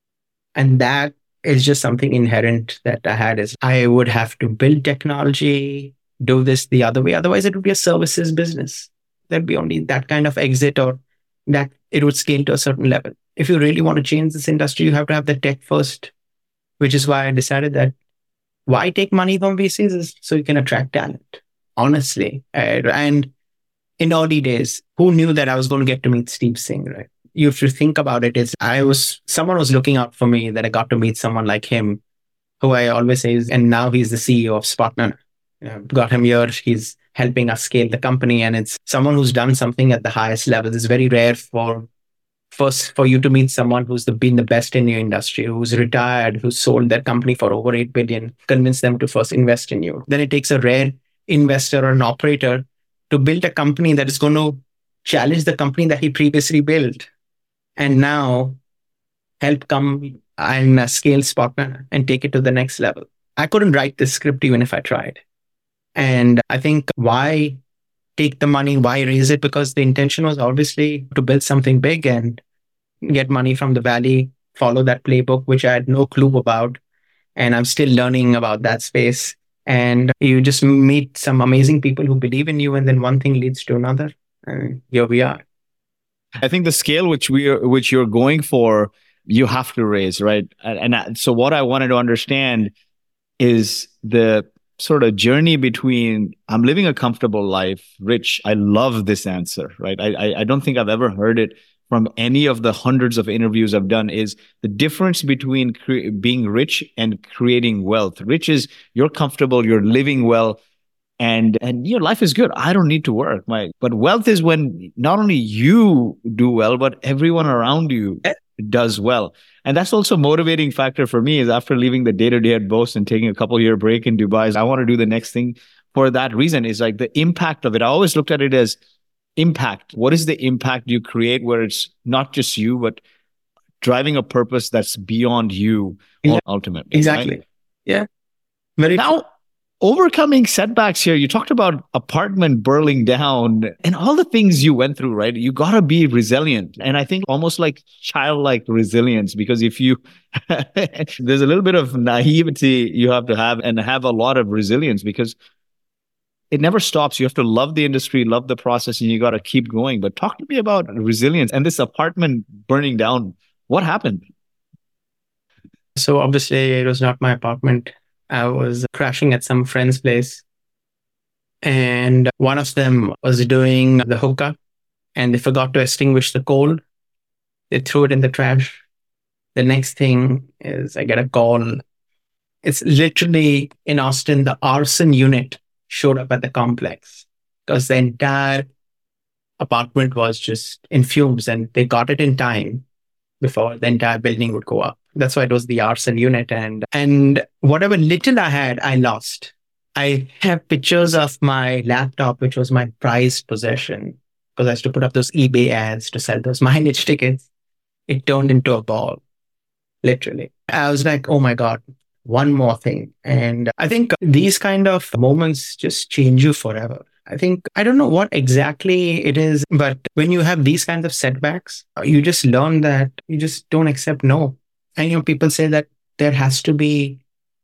B: And that is just something inherent that I had is I would have to build technology, do this the other way. Otherwise, it would be a services business. There'd be only that kind of exit or that it would scale to a certain level. If you really want to change this industry, you have to have the tech first, which is why I decided that why take money from V Cs is so you can attract talent, honestly. And in early days, who knew that I was going to get to meet Steve Singh, right? You have to think about it. Is I was, someone was looking out for me that I got to meet someone like him, who I always say is, and now he's the C E O of Spotnana. You know, got him here. He's helping us scale the company. And it's someone who's done something at the highest level. It's very rare for first for you to meet someone who's the, been the best in your industry, who's retired, who's sold their company for over eight billion, convince them to first invest in you. Then it takes a rare investor or an operator to build a company that is going to challenge the company that he previously built. And now help come and uh, scale Spotnana and take it to the next level. I couldn't write this script even if I tried. And I think why take the money, why raise it? Because the intention was obviously to build something big and get money from the valley, follow that playbook, which I had no clue about. And I'm still learning about that space. And you just meet some amazing people who believe in you. And then one thing leads to another. And here we are.
A: I think the scale which we are, which you're going for, you have to raise, right? And, and so what I wanted to understand is the sort of journey between I'm living a comfortable life, rich. I love this answer, right? I, I, I don't think I've ever heard it from any of the hundreds of interviews I've done is the difference between cre- being rich and creating wealth. Rich is you're comfortable, you're living well, and and your life is good. I don't need to work. My but wealth is when not only you do well, but everyone around you does well. And that's also a motivating factor for me is after leaving the day-to-day at Bose and taking a couple year break in Dubai, I want to do the next thing for that reason is like the impact of it. I always looked at it as impact. What is the impact you create where it's not just you, but driving a purpose that's beyond you
B: yeah.
A: ultimately.
B: Exactly.
A: Right?
B: Yeah. Very
A: now, true. Overcoming setbacks here, you talked about apartment burning down and all the things you went through, right? You got to be resilient. And I think almost like childlike resilience, because if you, there's a little bit of naivety you have to have and have a lot of resilience because it never stops. You have to love the industry, love the process, and you got to keep going. But talk to me about resilience and this apartment burning down. What happened?
B: So obviously it was not my apartment. I was crashing at some friend's place and one of them was doing the hookah and they forgot to extinguish the coal. They threw it in the trash. The next thing is I get a call. It's literally in Austin, the arson unit showed up at the complex because the entire apartment was just in fumes and they got it in time before the entire building would go up. That's why it was the arson unit. And and whatever little I had, I lost. I have pictures of my laptop, which was my prized possession, because I used to put up those eBay ads to sell those mileage tickets. It turned into a ball, literally. I was like, oh my God, one more thing. And I think these kind of moments just change you forever. I think, I don't know what exactly it is, but when you have these kinds of setbacks, you just learn that you just don't accept no. And, you know, people say that there has to be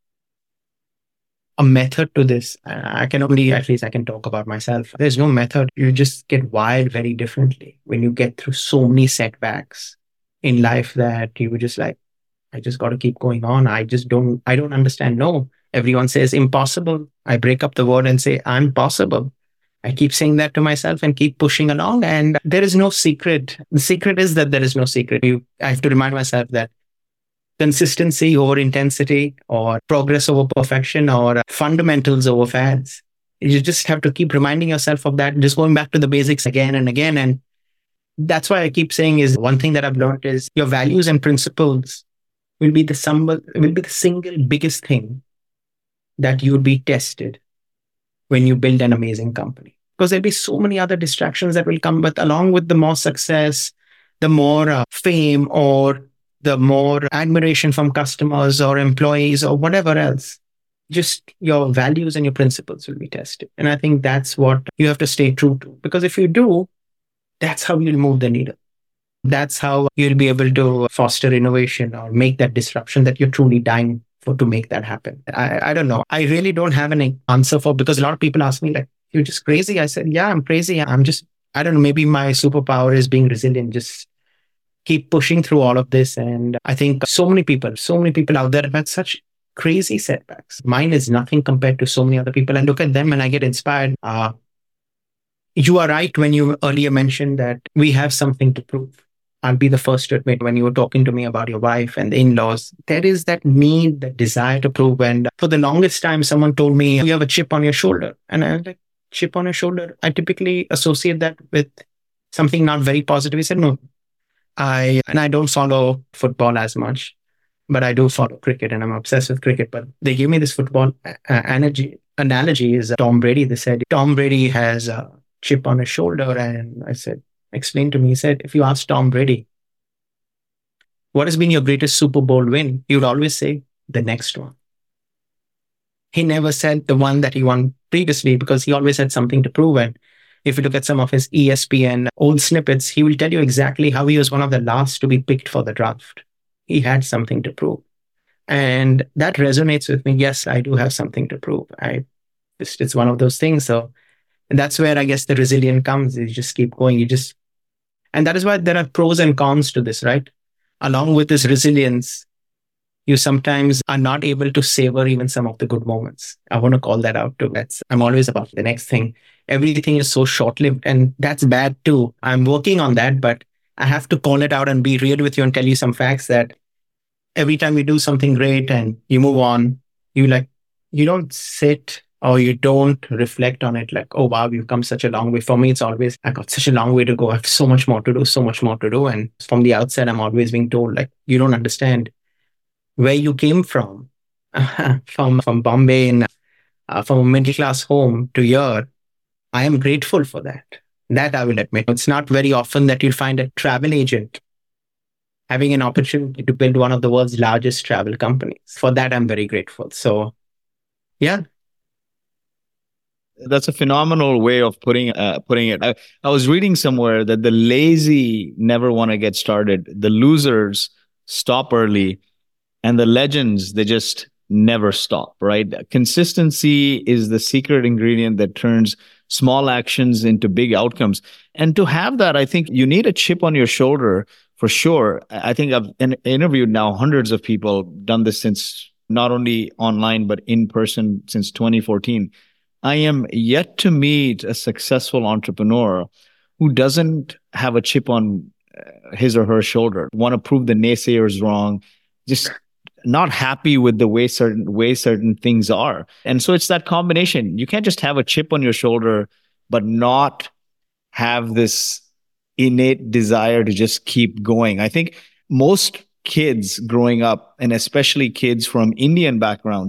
B: a method to this. I can only, at least I can talk about myself. There's no method. You just get wired very differently when you get through so many setbacks in life that you were just like, I just got to keep going on. I just don't, I don't understand. No, everyone says impossible. I break up the word and say, I'm possible. I keep saying that to myself and keep pushing along. And there is no secret. The secret is that there is no secret. You, I have to remind myself that consistency over intensity, or progress over perfection, or fundamentals over fads. You just have to keep reminding yourself of that, just going back to the basics again and again. And that's why I keep saying is one thing that I've learned is your values and principles will be the sum, will be the single biggest thing that you would be tested when you build an amazing company. Because there'll be so many other distractions that will come with, along with the more success, the more uh, fame, or the more admiration from customers or employees or whatever else. Just your values and your principles will be tested. And I think that's what you have to stay true to. Because if you do, that's how you'll move the needle. That's how you'll be able to foster innovation or make that disruption that you're truly dying for, to make that happen. I, I don't know. I really don't have an answer for, because a lot of people ask me like, you're just crazy. I said, yeah, I'm crazy. I'm just, I don't know, maybe my superpower is being resilient. Just keep pushing through all of this. And I think so many people, so many people out there have had such crazy setbacks. Mine is nothing compared to so many other people. And look at them and I get inspired. Uh, you are right when you earlier mentioned that we have something to prove. I'll be the first to admit, when you were talking to me about your wife and the in-laws, there is that need, that desire to prove. And for the longest time, someone told me, you have a chip on your shoulder. And I was like, chip on your shoulder? I typically associate that with something not very positive. He said, no, I, and I don't follow football as much, but I do follow cricket and I'm obsessed with cricket. But they gave me this football uh, analogy, analogy is Tom Brady. They said, Tom Brady has a chip on his shoulder. And I said, explain to me. He said, if you ask Tom Brady, what has been your greatest Super Bowl win? He would always say, the next one. He never said the one that he won previously, because he always had something to prove. And if you look at some of his E S P N old snippets, he will tell you exactly how he was one of the last to be picked for the draft. He had something to prove. And that resonates with me. Yes, I do have something to prove. I just, it's one of those things. So and that's where I guess the resilience comes. You just keep going. You just, and that is why there are pros and cons to this, right? Along with this resilience, you sometimes are not able to savor even some of the good moments. I want to call that out too. That's, I'm always about the next thing. Everything is so short-lived, and that's bad too. I'm working on that, but I have to call it out and be real with you and tell you some facts that every time you do something great and you move on, you like, you don't sit or you don't reflect on it like, oh, wow, you've come such a long way. For me, it's always, I got such a long way to go. I have so much more to do, so much more to do. And from the outset, I'm always being told like, you don't understand where you came from, from, from Bombay and uh, from a middle class home to here. I am grateful for that. That I will admit. It's not very often that you'll find a travel agent having an opportunity to build one of the world's largest travel companies. For that, I'm very grateful. So, yeah.
A: That's a phenomenal way of putting uh, putting it. I, I was reading somewhere that the lazy never want to get started. The losers stop early, and the legends, they just never stop, right? Consistency is the secret ingredient that turns small actions into big outcomes. And to have that, I think you need a chip on your shoulder for sure. I think I've in- interviewed now hundreds of people, done this since not only online, but in person since twenty fourteen. I am yet to meet a successful entrepreneur who doesn't have a chip on his or her shoulder, want to prove the naysayers wrong, just not happy with the way certain way certain things are. And so it's that combination. You can't just have a chip on your shoulder, but not have this innate desire to just keep going. I think most kids growing up, and especially kids from Indian backgrounds,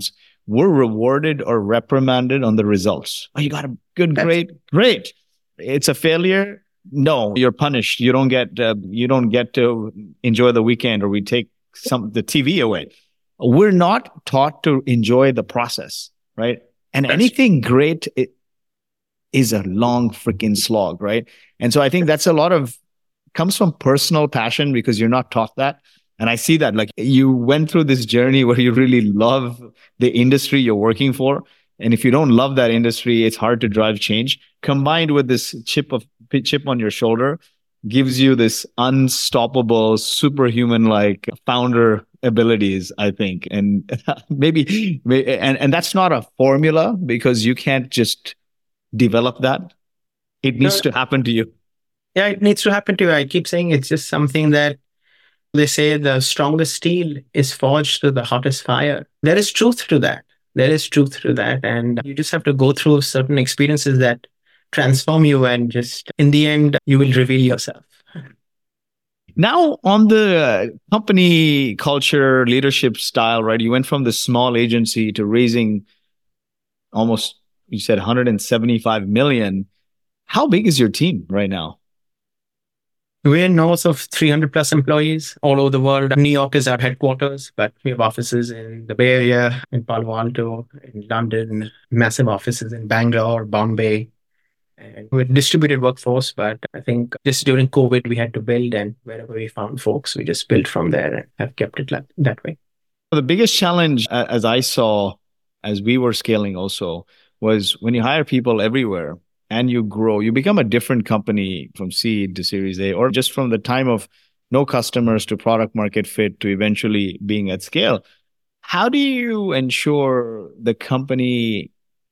A: we're rewarded or reprimanded on the results. Oh, you got a good grade? Great. It's a failure? No, you're punished. You don't get uh, you don't get to enjoy the weekend, or we take some the T V away. We're not taught to enjoy the process, right? And that's anything great it is a long freaking slog, right? And so I think that's a lot of comes from personal passion, because you're not taught that. And I see that, like, you went through this journey where you really love the industry you're working for. And if you don't love that industry, it's hard to drive change. Combined with this chip of chip on your shoulder gives you this unstoppable, superhuman like founder abilities, I think. And maybe, and, and that's not a formula, because you can't just develop that. It needs no. to happen to you.
B: Yeah, it needs to happen to you. I keep saying it's just something that they say the strongest steel is forged through the hottest fire. There is truth to that. There is truth to that. And you just have to go through certain experiences that transform you, and just in the end, you will reveal yourself.
A: Now, on the company culture, leadership style, right? You went from the small agency to raising almost, you said one hundred seventy-five million. How big is your team right now?
B: We're north of three hundred plus employees all over the world. New York is our headquarters, but we have offices in the Bay Area, in Palo Alto, in London, massive offices in Bangalore, Bombay. And we're a distributed workforce, but I think just during COVID, we had to build, and wherever we found folks, we just built from there and have kept it like that way.
A: The biggest challenge, as I saw, as we were scaling also, was when you hire people everywhere, and you grow, you become a different company from seed to Series A, or just from the time of no customers to product market fit to eventually being at scale. How do you ensure the company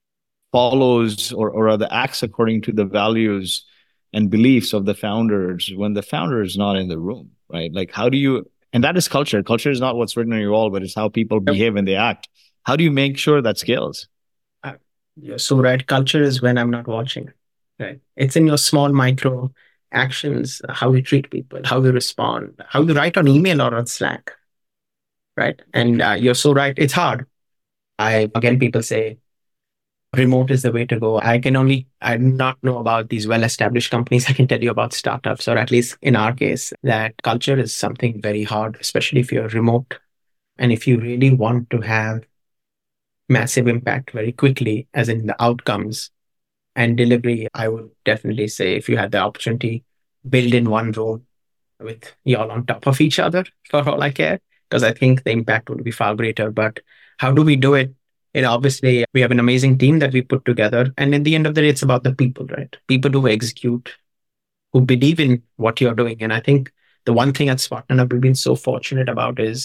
A: follows or, or rather acts according to the values and beliefs of the founders when the founder is not in the room, right? Like, how do you, and that is culture. Culture is not what's written on your wall, but it's how people behave and they act. How do you make sure that scales?
B: You're so right. Culture is when I'm not watching, right? It's in your small micro actions, how we treat people, how we respond, how we write on email or on Slack, right? And uh, you're so right. It's hard. I, again, people say remote is the way to go. I can only, I do not know about these well-established companies. I can tell you about startups, or at least in our case, that culture is something very hard, especially if you're remote. And if you really want to have massive impact very quickly, as in the outcomes and delivery, I would definitely say, if you had the opportunity, build in one room with y'all on top of each other, for all I care, because I think the impact would be far greater. But how do we do it? And obviously, we have an amazing team that we put together. And in the end of the day, it's about the people, right? People who execute, who believe in what you're doing. And I think the one thing at SparkNup we've been so fortunate about is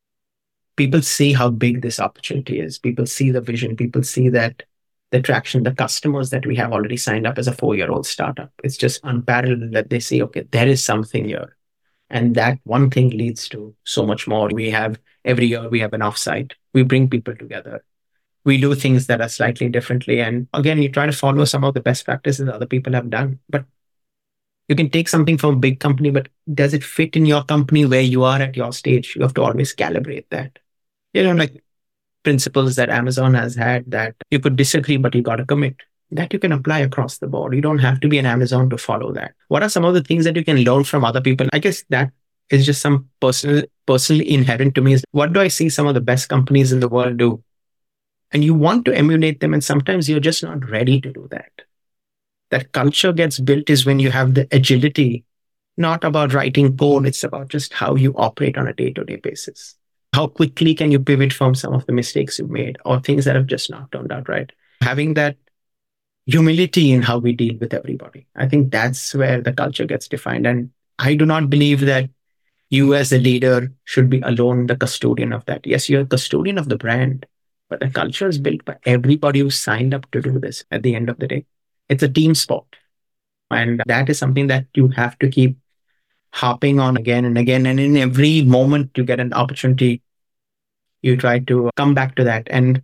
B: people see how big this opportunity is. People see the vision. People see that the traction, the customers that we have already signed up as a four-year-old startup. It's just unparalleled that they see, okay, there is something here. And that one thing leads to so much more. We have, every year, we have an offsite. We bring people together. We do things that are slightly differently. And again, you try to follow some of the best practices other people have done. But you can take something from a big company, but does it fit in your company where you are at your stage? You have to always calibrate that. You know, like principles that Amazon has had, that you could disagree, but you got to commit. That you can apply across the board. You don't have to be an Amazon to follow that. What are some of the things that you can learn from other people? I guess that is just some personal, personally inherent to me. Is what do I see some of the best companies in the world do? And you want to emulate them, and sometimes you're just not ready to do that. That culture gets built is when you have the agility, not about writing code. It's about just how you operate on a day-to-day basis. How quickly can you pivot from some of the mistakes you've made or things that have just not turned out right? Having that humility in how we deal with everybody. I think that's where the culture gets defined. And I do not believe that you as a leader should be alone the custodian of that. Yes, you're a custodian of the brand, but the culture is built by everybody who signed up to do this at the end of the day. It's a team sport. And that is something that you have to keep harping on again and again. And in every moment you get an opportunity, you try to come back to that. And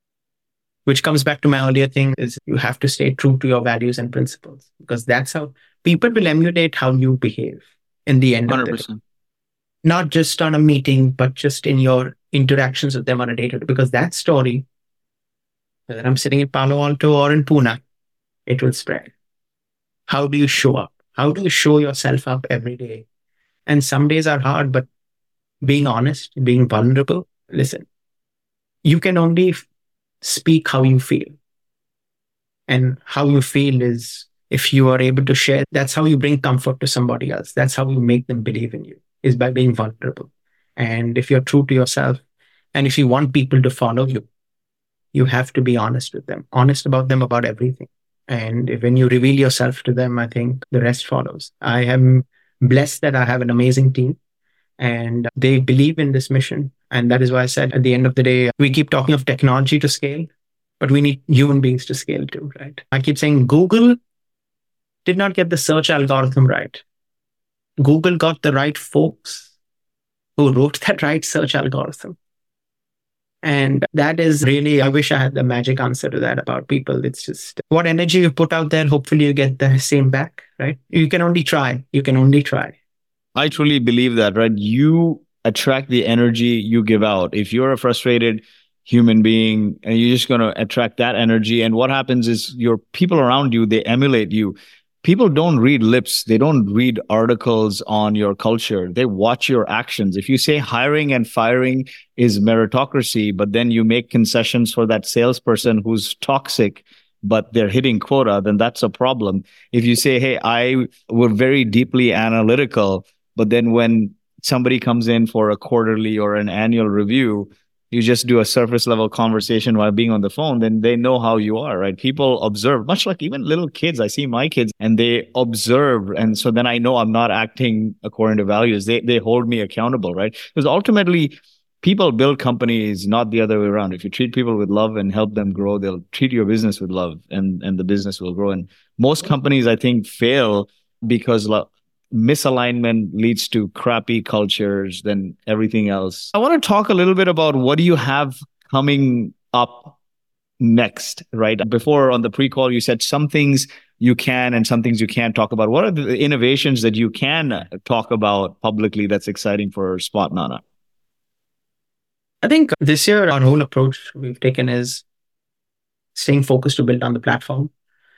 B: which comes back to my earlier thing, is you have to stay true to your values and principles, because that's how people will emulate how you behave in the end
A: one
B: of
A: hundred
B: the
A: percent.
B: Day. Not just on a meeting, but just in your interactions with them on a day-to-day, because that story Whether I'm sitting in Palo Alto or in Pune, it will spread. How do you show up? How do you show yourself up every day? And some days are hard, but being honest, being vulnerable, listen, you can only f- speak how you feel. And how you feel is if you are able to share, that's how you bring comfort to somebody else. That's how you make them believe in you, is by being vulnerable. And if you're true to yourself, and if you want people to follow you, you have to be honest with them, honest about them about everything. And if- when you reveal yourself to them, I think the rest follows. I am blessed that I have an amazing team and they believe in this mission. And that is why I said at the end of the day, we keep talking of technology to scale, but we need human beings to scale too, right? I keep saying Google did not get the search algorithm right. Google got the right folks who wrote that right search algorithm. And that is really, I wish I had the magic answer to that about people. It's just what energy you put out there, hopefully you get the same back, right? You can only try. You can only try.
A: I truly believe that, right? You attract the energy you give out. If you're a frustrated human being and you're just going to attract that energy, and what happens is your people around you, they emulate you. People don't read lips. They don't read articles on your culture. They watch your actions. If you say hiring and firing is meritocracy, but then you make concessions for that salesperson who's toxic, but they're hitting quota, then that's a problem. If you say, hey, I were very deeply analytical, but then when somebody comes in for a quarterly or an annual review, you just do a surface level conversation while being on the phone, then they know how you are, right? People observe, much like even little kids. I see my kids and they observe. And so then I know I'm not acting according to values. They, they hold me accountable, right? Because ultimately, people build companies, not the other way around. If you treat people with love and help them grow, they'll treat your business with love and, and the business will grow. And most companies, I think, fail because lo- misalignment leads to crappy cultures than everything else. I want to talk a little bit about what do you have coming up next, right? Before on the pre-call, you said some things you can and some things you can't talk about. What are the innovations that you can talk about publicly that's exciting for SpotNana?
B: I think this year, our whole approach we've taken is staying focused to build on the platform.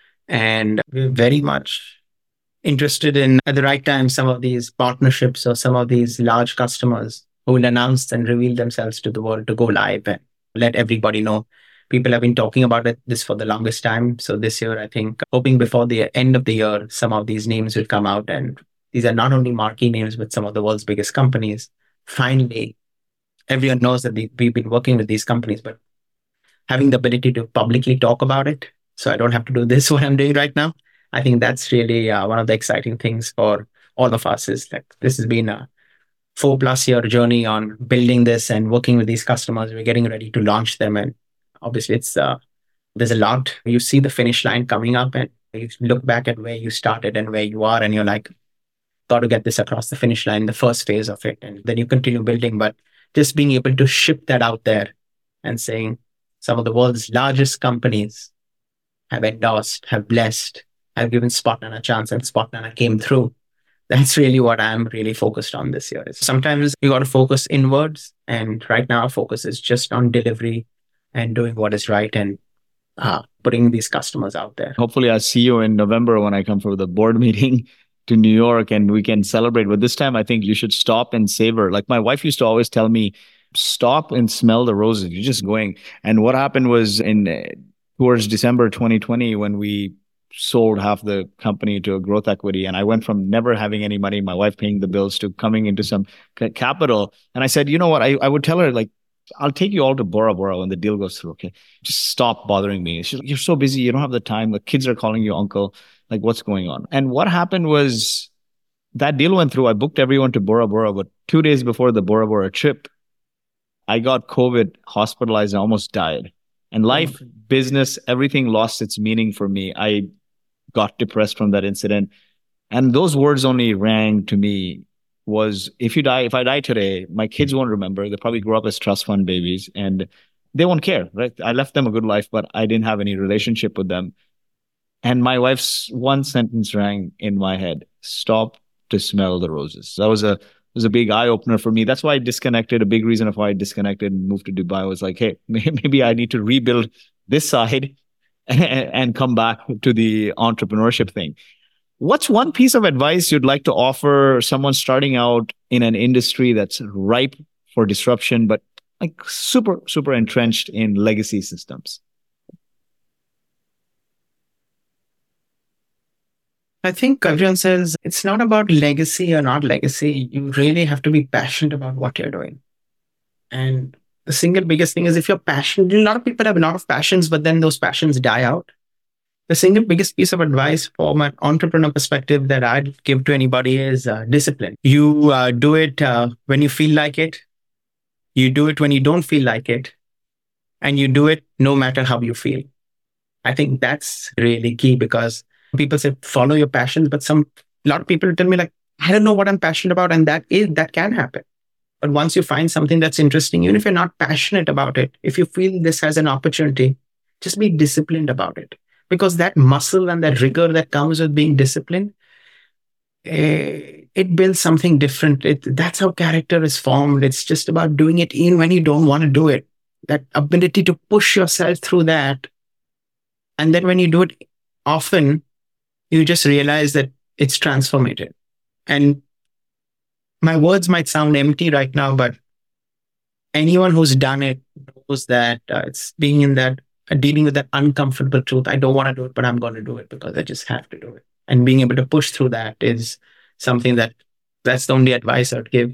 B: And we're very much interested in, at the right time, some of these partnerships or some of these large customers who will announce and reveal themselves to the world to go live and let everybody know. People have been talking about it, this for the longest time. So this year, I think, hoping before the end of the year, some of these names will come out. And these are not only marquee names, but some of the world's biggest companies. Finally, everyone knows that they, we've been working with these companies, but having the ability to publicly talk about it, so I don't have to do this, what I'm doing right now. I think that's really uh, one of the exciting things for all of us is like, this has been a four plus year journey on building this and working with these customers. We're getting ready to launch them. And obviously it's, uh, there's a lot. You see the finish line coming up and you look back at where you started and where you are and you're like, got to get this across the finish line, the first phase of it. And then you continue building, but just being able to ship that out there and saying some of the world's largest companies have endorsed, have blessed, have given SpotNana a chance and SpotNana came through. That's really what I'm really focused on this year. Sometimes you got to focus inwards. And right now our focus is just on delivery and doing what is right and uh, putting these customers out there.
A: Hopefully I'll see you in November when I come for the board meeting to New York and we can celebrate. But this time I think you should stop and savor. Like my wife used to always tell me, stop and smell the roses. You're just going. And what happened was in uh, towards December twenty twenty when we sold half the company to a growth equity. And I went from never having any money, my wife paying the bills, to coming into some capital. And I said, you know what? I, I would tell her, like, I'll take you all to Bora Bora when the deal goes through. Okay. Just stop bothering me. She's like, you're so busy. You don't have the time. The kids are calling you uncle. Like, what's going on? And what happened was that deal went through. I booked everyone to Bora Bora, but two days before the Bora Bora trip, I got COVID, hospitalized, and almost died. And life, okay. business, everything lost its meaning for me. I got depressed from that incident. And those words only rang to me was, if you die, if I die today, my kids won't remember. They'll probably grow up as trust fund babies and they won't care, right? I left them a good life, but I didn't have any relationship with them. And my wife's one sentence rang in my head: stop to smell the roses. That was a was a big eye opener for me. That's why I disconnected. A big reason of why I disconnected and moved to Dubai was like, hey, maybe I need to rebuild this side and, and come back to the entrepreneurship thing. What's one piece of advice you'd like to offer someone starting out in an industry that's ripe for disruption, but like super, super entrenched in legacy systems?
B: I think everyone says it's not about legacy or not legacy. You really have to be passionate about what you're doing. And the single biggest thing is if you're passionate, a lot of people have a lot of passions, but then those passions die out. The single biggest piece of advice from an entrepreneur perspective that I'd give to anybody is uh, discipline. You uh, do it uh, when you feel like it. You do it when you don't feel like it. And you do it no matter how you feel. I think that's really key because people say, follow your passions, but some, a lot of people tell me like, I don't know what I'm passionate about. And that is, that can happen. But once you find something that's interesting, even if you're not passionate about it, if you feel this has an opportunity, just be disciplined about it. Because that muscle and that rigor that comes with being disciplined, eh, it builds something different. It, that's how character is formed. It's just about doing it even when you don't want to do it. That ability to push yourself through that. And then when you do it often, you just realize that it's transformative. And my words might sound empty right now, but anyone who's done it knows that uh, it's being in that dealing with that uncomfortable truth. I don't want to do it, but I'm going to do it because I just have to do it. And being able to push through that is something that that's the only advice I'd give.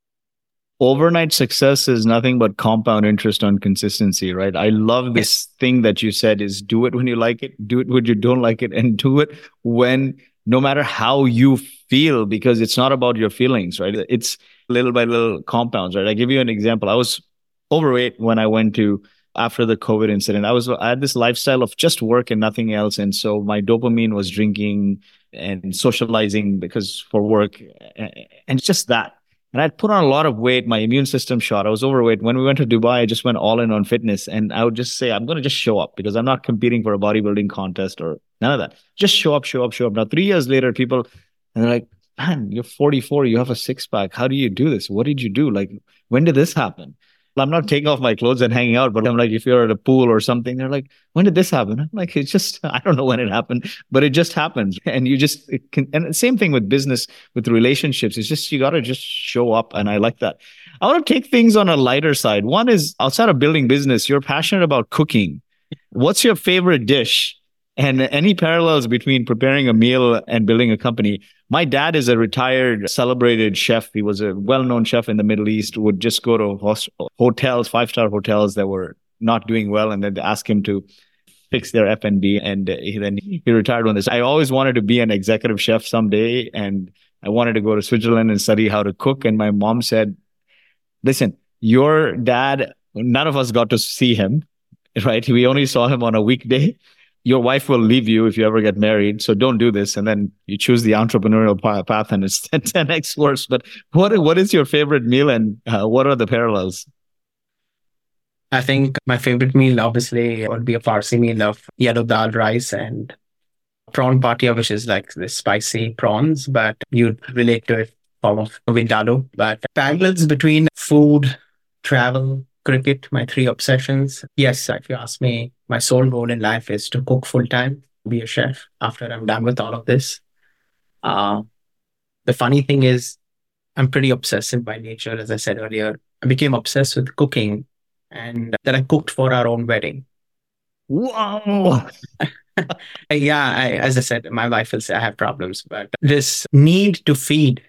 A: Overnight success is nothing but compound interest on consistency, right? I love this yes. thing that you said is do it when you like it, do it when you don't like it, and do it when, no matter how you feel, because it's not about your feelings, right? It's little by little compounds, right? I give you an example. I was overweight when I went to after the COVID incident. I was, I had this lifestyle of just work and nothing else. And so my dopamine was drinking and socializing because for work and just that. And I'd put on a lot of weight. My immune system shot. I was overweight. When we went to Dubai, I just went all in on fitness. And I would just say, I'm going to just show up because I'm not competing for a bodybuilding contest or none of that. Just show up, show up, show up. Now, three years later, people, and they're like, man, you're forty-four. You have a six pack. How do you do this? What did you do? Like, when did this happen? I'm not taking off my clothes and hanging out, but I'm like, if you're at a pool or something, they're like, when did this happen? I'm like, it's just, I don't know when it happened, but it just happens. And you just, it can, and the same thing with business, with relationships. It's just, you got to just show up. And I like that. I want to take things on a lighter side. One is outside of building business, you're passionate about cooking. What's your favorite dish? And any parallels between preparing a meal and building a company? My dad is a retired, celebrated chef. He was a well-known chef in the Middle East, would just go to host- hotels, five-star hotels that were not doing well, and then ask him to fix their F and B. And he, then he retired on this. I always wanted to be an executive chef someday, and I wanted to go to Switzerland and study how to cook. And my mom said, listen, your dad, none of us got to see him, right? We only saw him on a weekday. Your wife will leave you if you ever get married. So don't do this. And then you choose the entrepreneurial path and it's ten x worse. But what, what is your favorite meal and uh, what are the parallels?
B: I think my favorite meal, obviously, would be a Farsi meal of yellow dal rice and prawn patia, which is like the spicy prawns, but you'd relate to it form of vindaloo. But parallels between food, travel, cricket, my three obsessions. Yes, if you ask me, my sole goal in life is to cook full time, be a chef after I'm done with all of this. Uh, the funny thing is, I'm pretty obsessive by nature. As I said earlier, I became obsessed with cooking and that I cooked for our own wedding.
A: Wow.
B: yeah, I, as I said, my wife will say I have problems, but this need to feed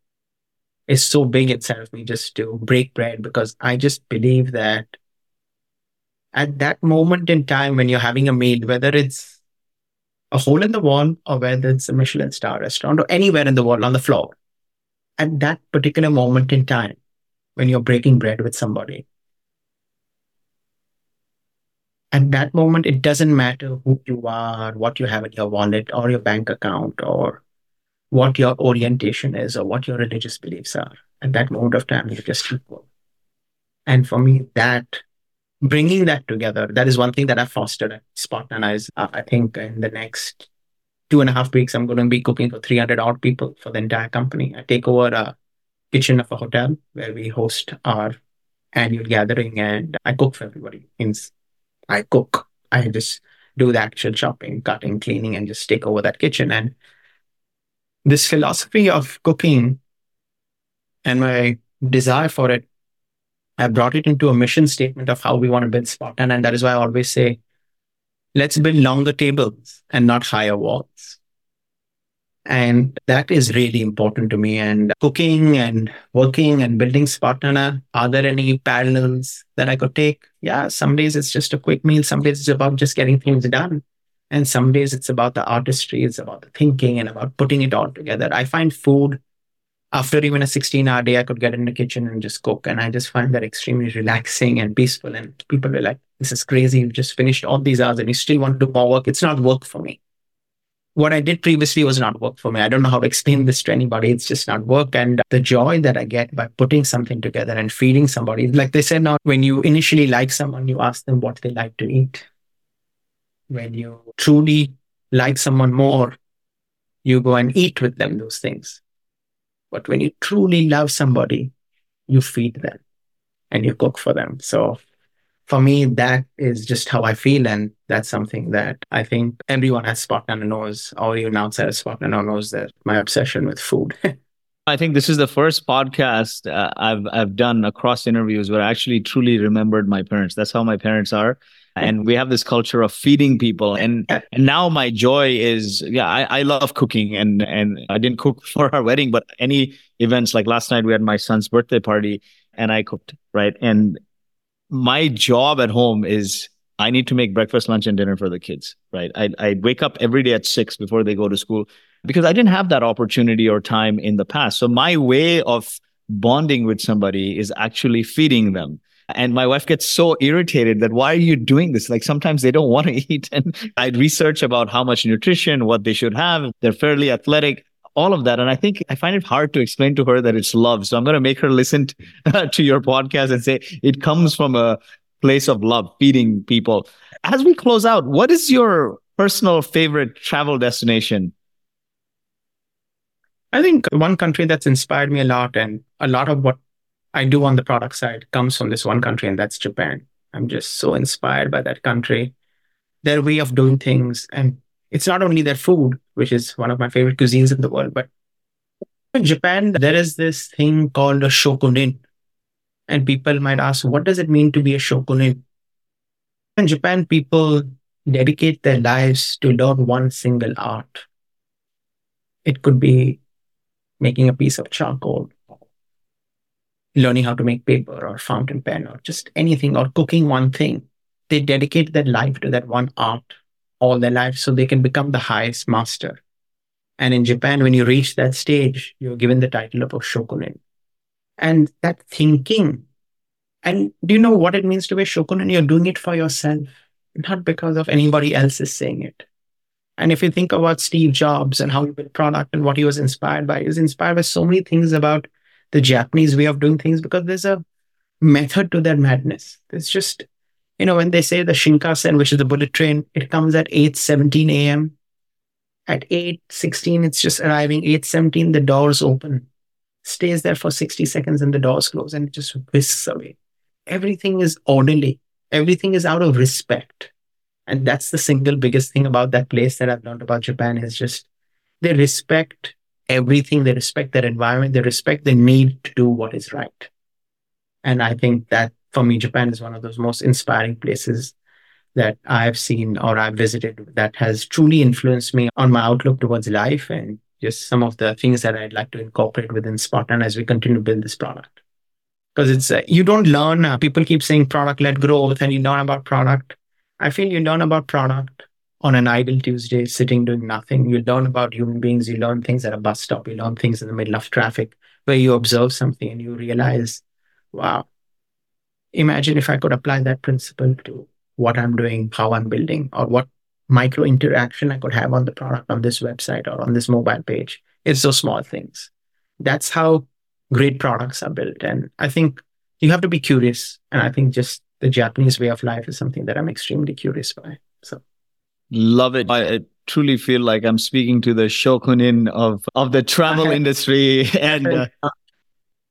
B: is so big inside of me just to break bread because I just believe that at that moment in time when you're having a meal, whether it's a hole in the wall or whether it's a Michelin star restaurant or anywhere in the world on the floor, at that particular moment in time when you're breaking bread with somebody, at that moment, it doesn't matter who you are, what you have in your wallet or your bank account or what your orientation is or what your religious beliefs are. At that moment of time, you're just equal. And for me, that bringing that together, that is one thing that I've fostered at Spotnanize. Uh, I think in the next two and a half weeks, I'm going to be cooking for three hundred odd people for the entire company. I take over a kitchen of a hotel where we host our annual gathering, and I cook for everybody. Means I cook. I just do the actual chopping, cutting, cleaning, and just take over that kitchen. And this philosophy of cooking and my desire for it, I brought it into a mission statement of how we want to build Spartan. And that is why I always say, let's build longer tables and not higher walls. And that is really important to me. And cooking and working and building Spartana, are there any parallels that I could take? Yeah, some days it's just a quick meal. Some days it's about just getting things done. And some days it's about the artistry, it's about the thinking and about putting it all together. I find food, after even a sixteen hour day, I could get in the kitchen and just cook. And I just find that extremely relaxing and peaceful. And people are like, this is crazy. You just finished all these hours and you still want to do more work. It's not work for me. What I did previously was not work for me. I don't know how to explain this to anybody. It's just not work. And the joy that I get by putting something together and feeding somebody, like they said now, when you initially like someone, you ask them what they like to eat. When you truly like someone more, you go and eat with them those things. But when you truly love somebody, you feed them and you cook for them. So for me, that is just how I feel. And that's something that I think everyone at Spartan knows, or even outside of Spartan knows, that my obsession with food.
A: I think this is the first podcast uh, I've I've done across interviews where I actually truly remembered my parents. That's how my parents are. And we have this culture of feeding people. And, and now my joy is, yeah, I, I love cooking. And, and I didn't cook for our wedding, but any events, like last night we had my son's birthday party and I cooked, right? And my job at home is I need to make breakfast, lunch, and dinner for the kids, right? I I wake up every day at six before they go to school because I didn't have that opportunity or time in the past. So my way of bonding with somebody is actually feeding them. And my wife gets so irritated that, why are you doing this? Like sometimes they don't want to eat. And I research about how much nutrition, what they should have. They're fairly athletic, all of that. And I think I find it hard to explain to her that it's love. So I'm going to make her listen to, to your podcast and say it comes from a place of love, feeding people. As we close out, what is your personal favorite travel destination?
B: I think one country that's inspired me a lot, and a lot of what I do on the product side comes from this one country, and that's Japan. I'm just so inspired by that country, their way of doing things. And it's not only their food, which is one of my favorite cuisines in the world, but in Japan, there is this thing called a shokunin. And people might ask, what does it mean to be a shokunin? In Japan, people dedicate their lives to learn one single art. It could be making a piece of charcoal, learning how to make paper or fountain pen or just anything, or cooking one thing. They dedicate their life to that one art all their life so they can become the highest master. And in Japan, when you reach that stage, you're given the title of a shokunin. And that thinking, and do you know what it means to be a shokunin? You're doing it for yourself, not because of anybody else is saying it. And if you think about Steve Jobs and how he built product and what he was inspired by, he was inspired by so many things about the Japanese way of doing things, because there's a method to their madness. It's just, you know, when they say the Shinkansen, which is the bullet train, it comes at eight seventeen a.m. At eight sixteen, it's just arriving. eight seventeen, the doors open, stays there for sixty seconds and the doors close and it just whisks away. Everything is orderly. Everything is out of respect. And that's the single biggest thing about that place that I've learned about Japan, is just they respect everything. They respect their environment. They respect the need to do what is right. And I think that for me, Japan is one of those most inspiring places that I've seen or I've visited that has truly influenced me on my outlook towards life and just some of the things that I'd like to incorporate within Spartan as we continue to build this product. Because it's, uh, you don't learn, uh, people keep saying product-led growth and you learn about product. I feel you learn about product on an idle Tuesday, sitting doing nothing. You learn about human beings. You learn things at a bus stop. You learn things in the middle of traffic where you observe something and you realize, wow, imagine if I could apply that principle to what I'm doing, how I'm building, or what micro interaction I could have on the product on this website or on this mobile page. It's those small things. That's how great products are built. And I think you have to be curious. And I think just the Japanese way of life is something that I'm extremely curious by. So,
A: love it. I truly feel like I'm speaking to the shokunin of, of the travel industry. And uh,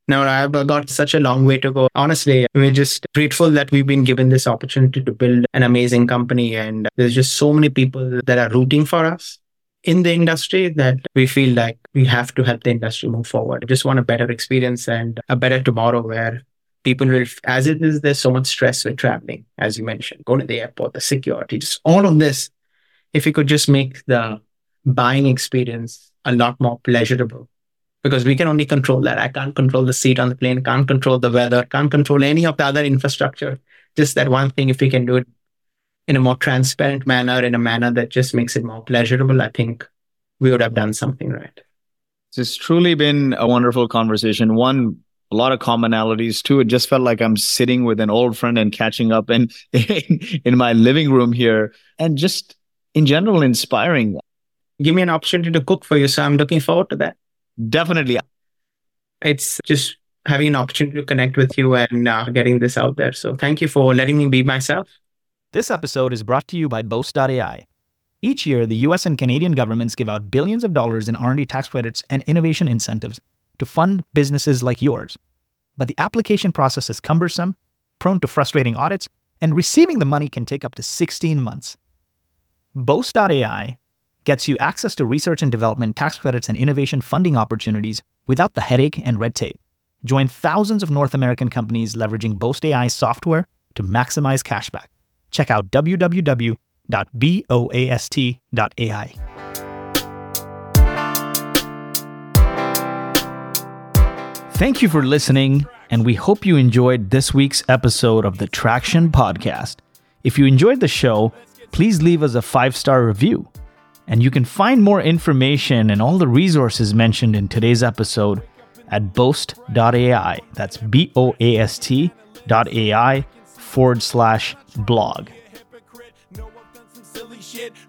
B: No, I've got such a long way to go. Honestly, we're just grateful that we've been given this opportunity to build an amazing company. And there's just so many people that are rooting for us in the industry that we feel like we have to help the industry move forward. I just want a better experience and a better tomorrow where people will, as it is, there's so much stress with traveling, as you mentioned, going to the airport, the security, just all of this. If we could just make the buying experience a lot more pleasurable, because we can only control that. I can't control the seat on the plane, can't control the weather, can't control any of the other infrastructure. Just that one thing, if we can do it in a more transparent manner, in a manner that just makes it more pleasurable, I think we would have done something right.
A: It's truly been a wonderful conversation. One, a lot of commonalities. Two, it just felt like I'm sitting with an old friend and catching up in, in, in my living room here. And just in general, inspiring.
B: Give me an opportunity to cook for you, so I'm looking forward to that.
A: Definitely.
B: It's just having an opportunity to connect with you and uh, getting this out there. So thank you for letting me be myself.
D: This episode is brought to you by Boast dot A I. Each year, the U S and Canadian governments give out billions of dollars in R and D tax credits and innovation incentives to fund businesses like yours. But the application process is cumbersome, prone to frustrating audits, and receiving the money can take up to sixteen months. Boast dot A I gets you access to research and development tax credits and innovation funding opportunities without the headache and red tape. Join thousands of North American companies leveraging Boast A I software to maximize cashback. Check out w w w dot boast dot a i. Thank you for listening, and we hope you enjoyed this week's episode of the Traction Podcast. If you enjoyed the show, please leave us a five-star review. And you can find more information and all the resources mentioned in today's episode at boast dot A I. That's B O A S T dot A I forward slash blog.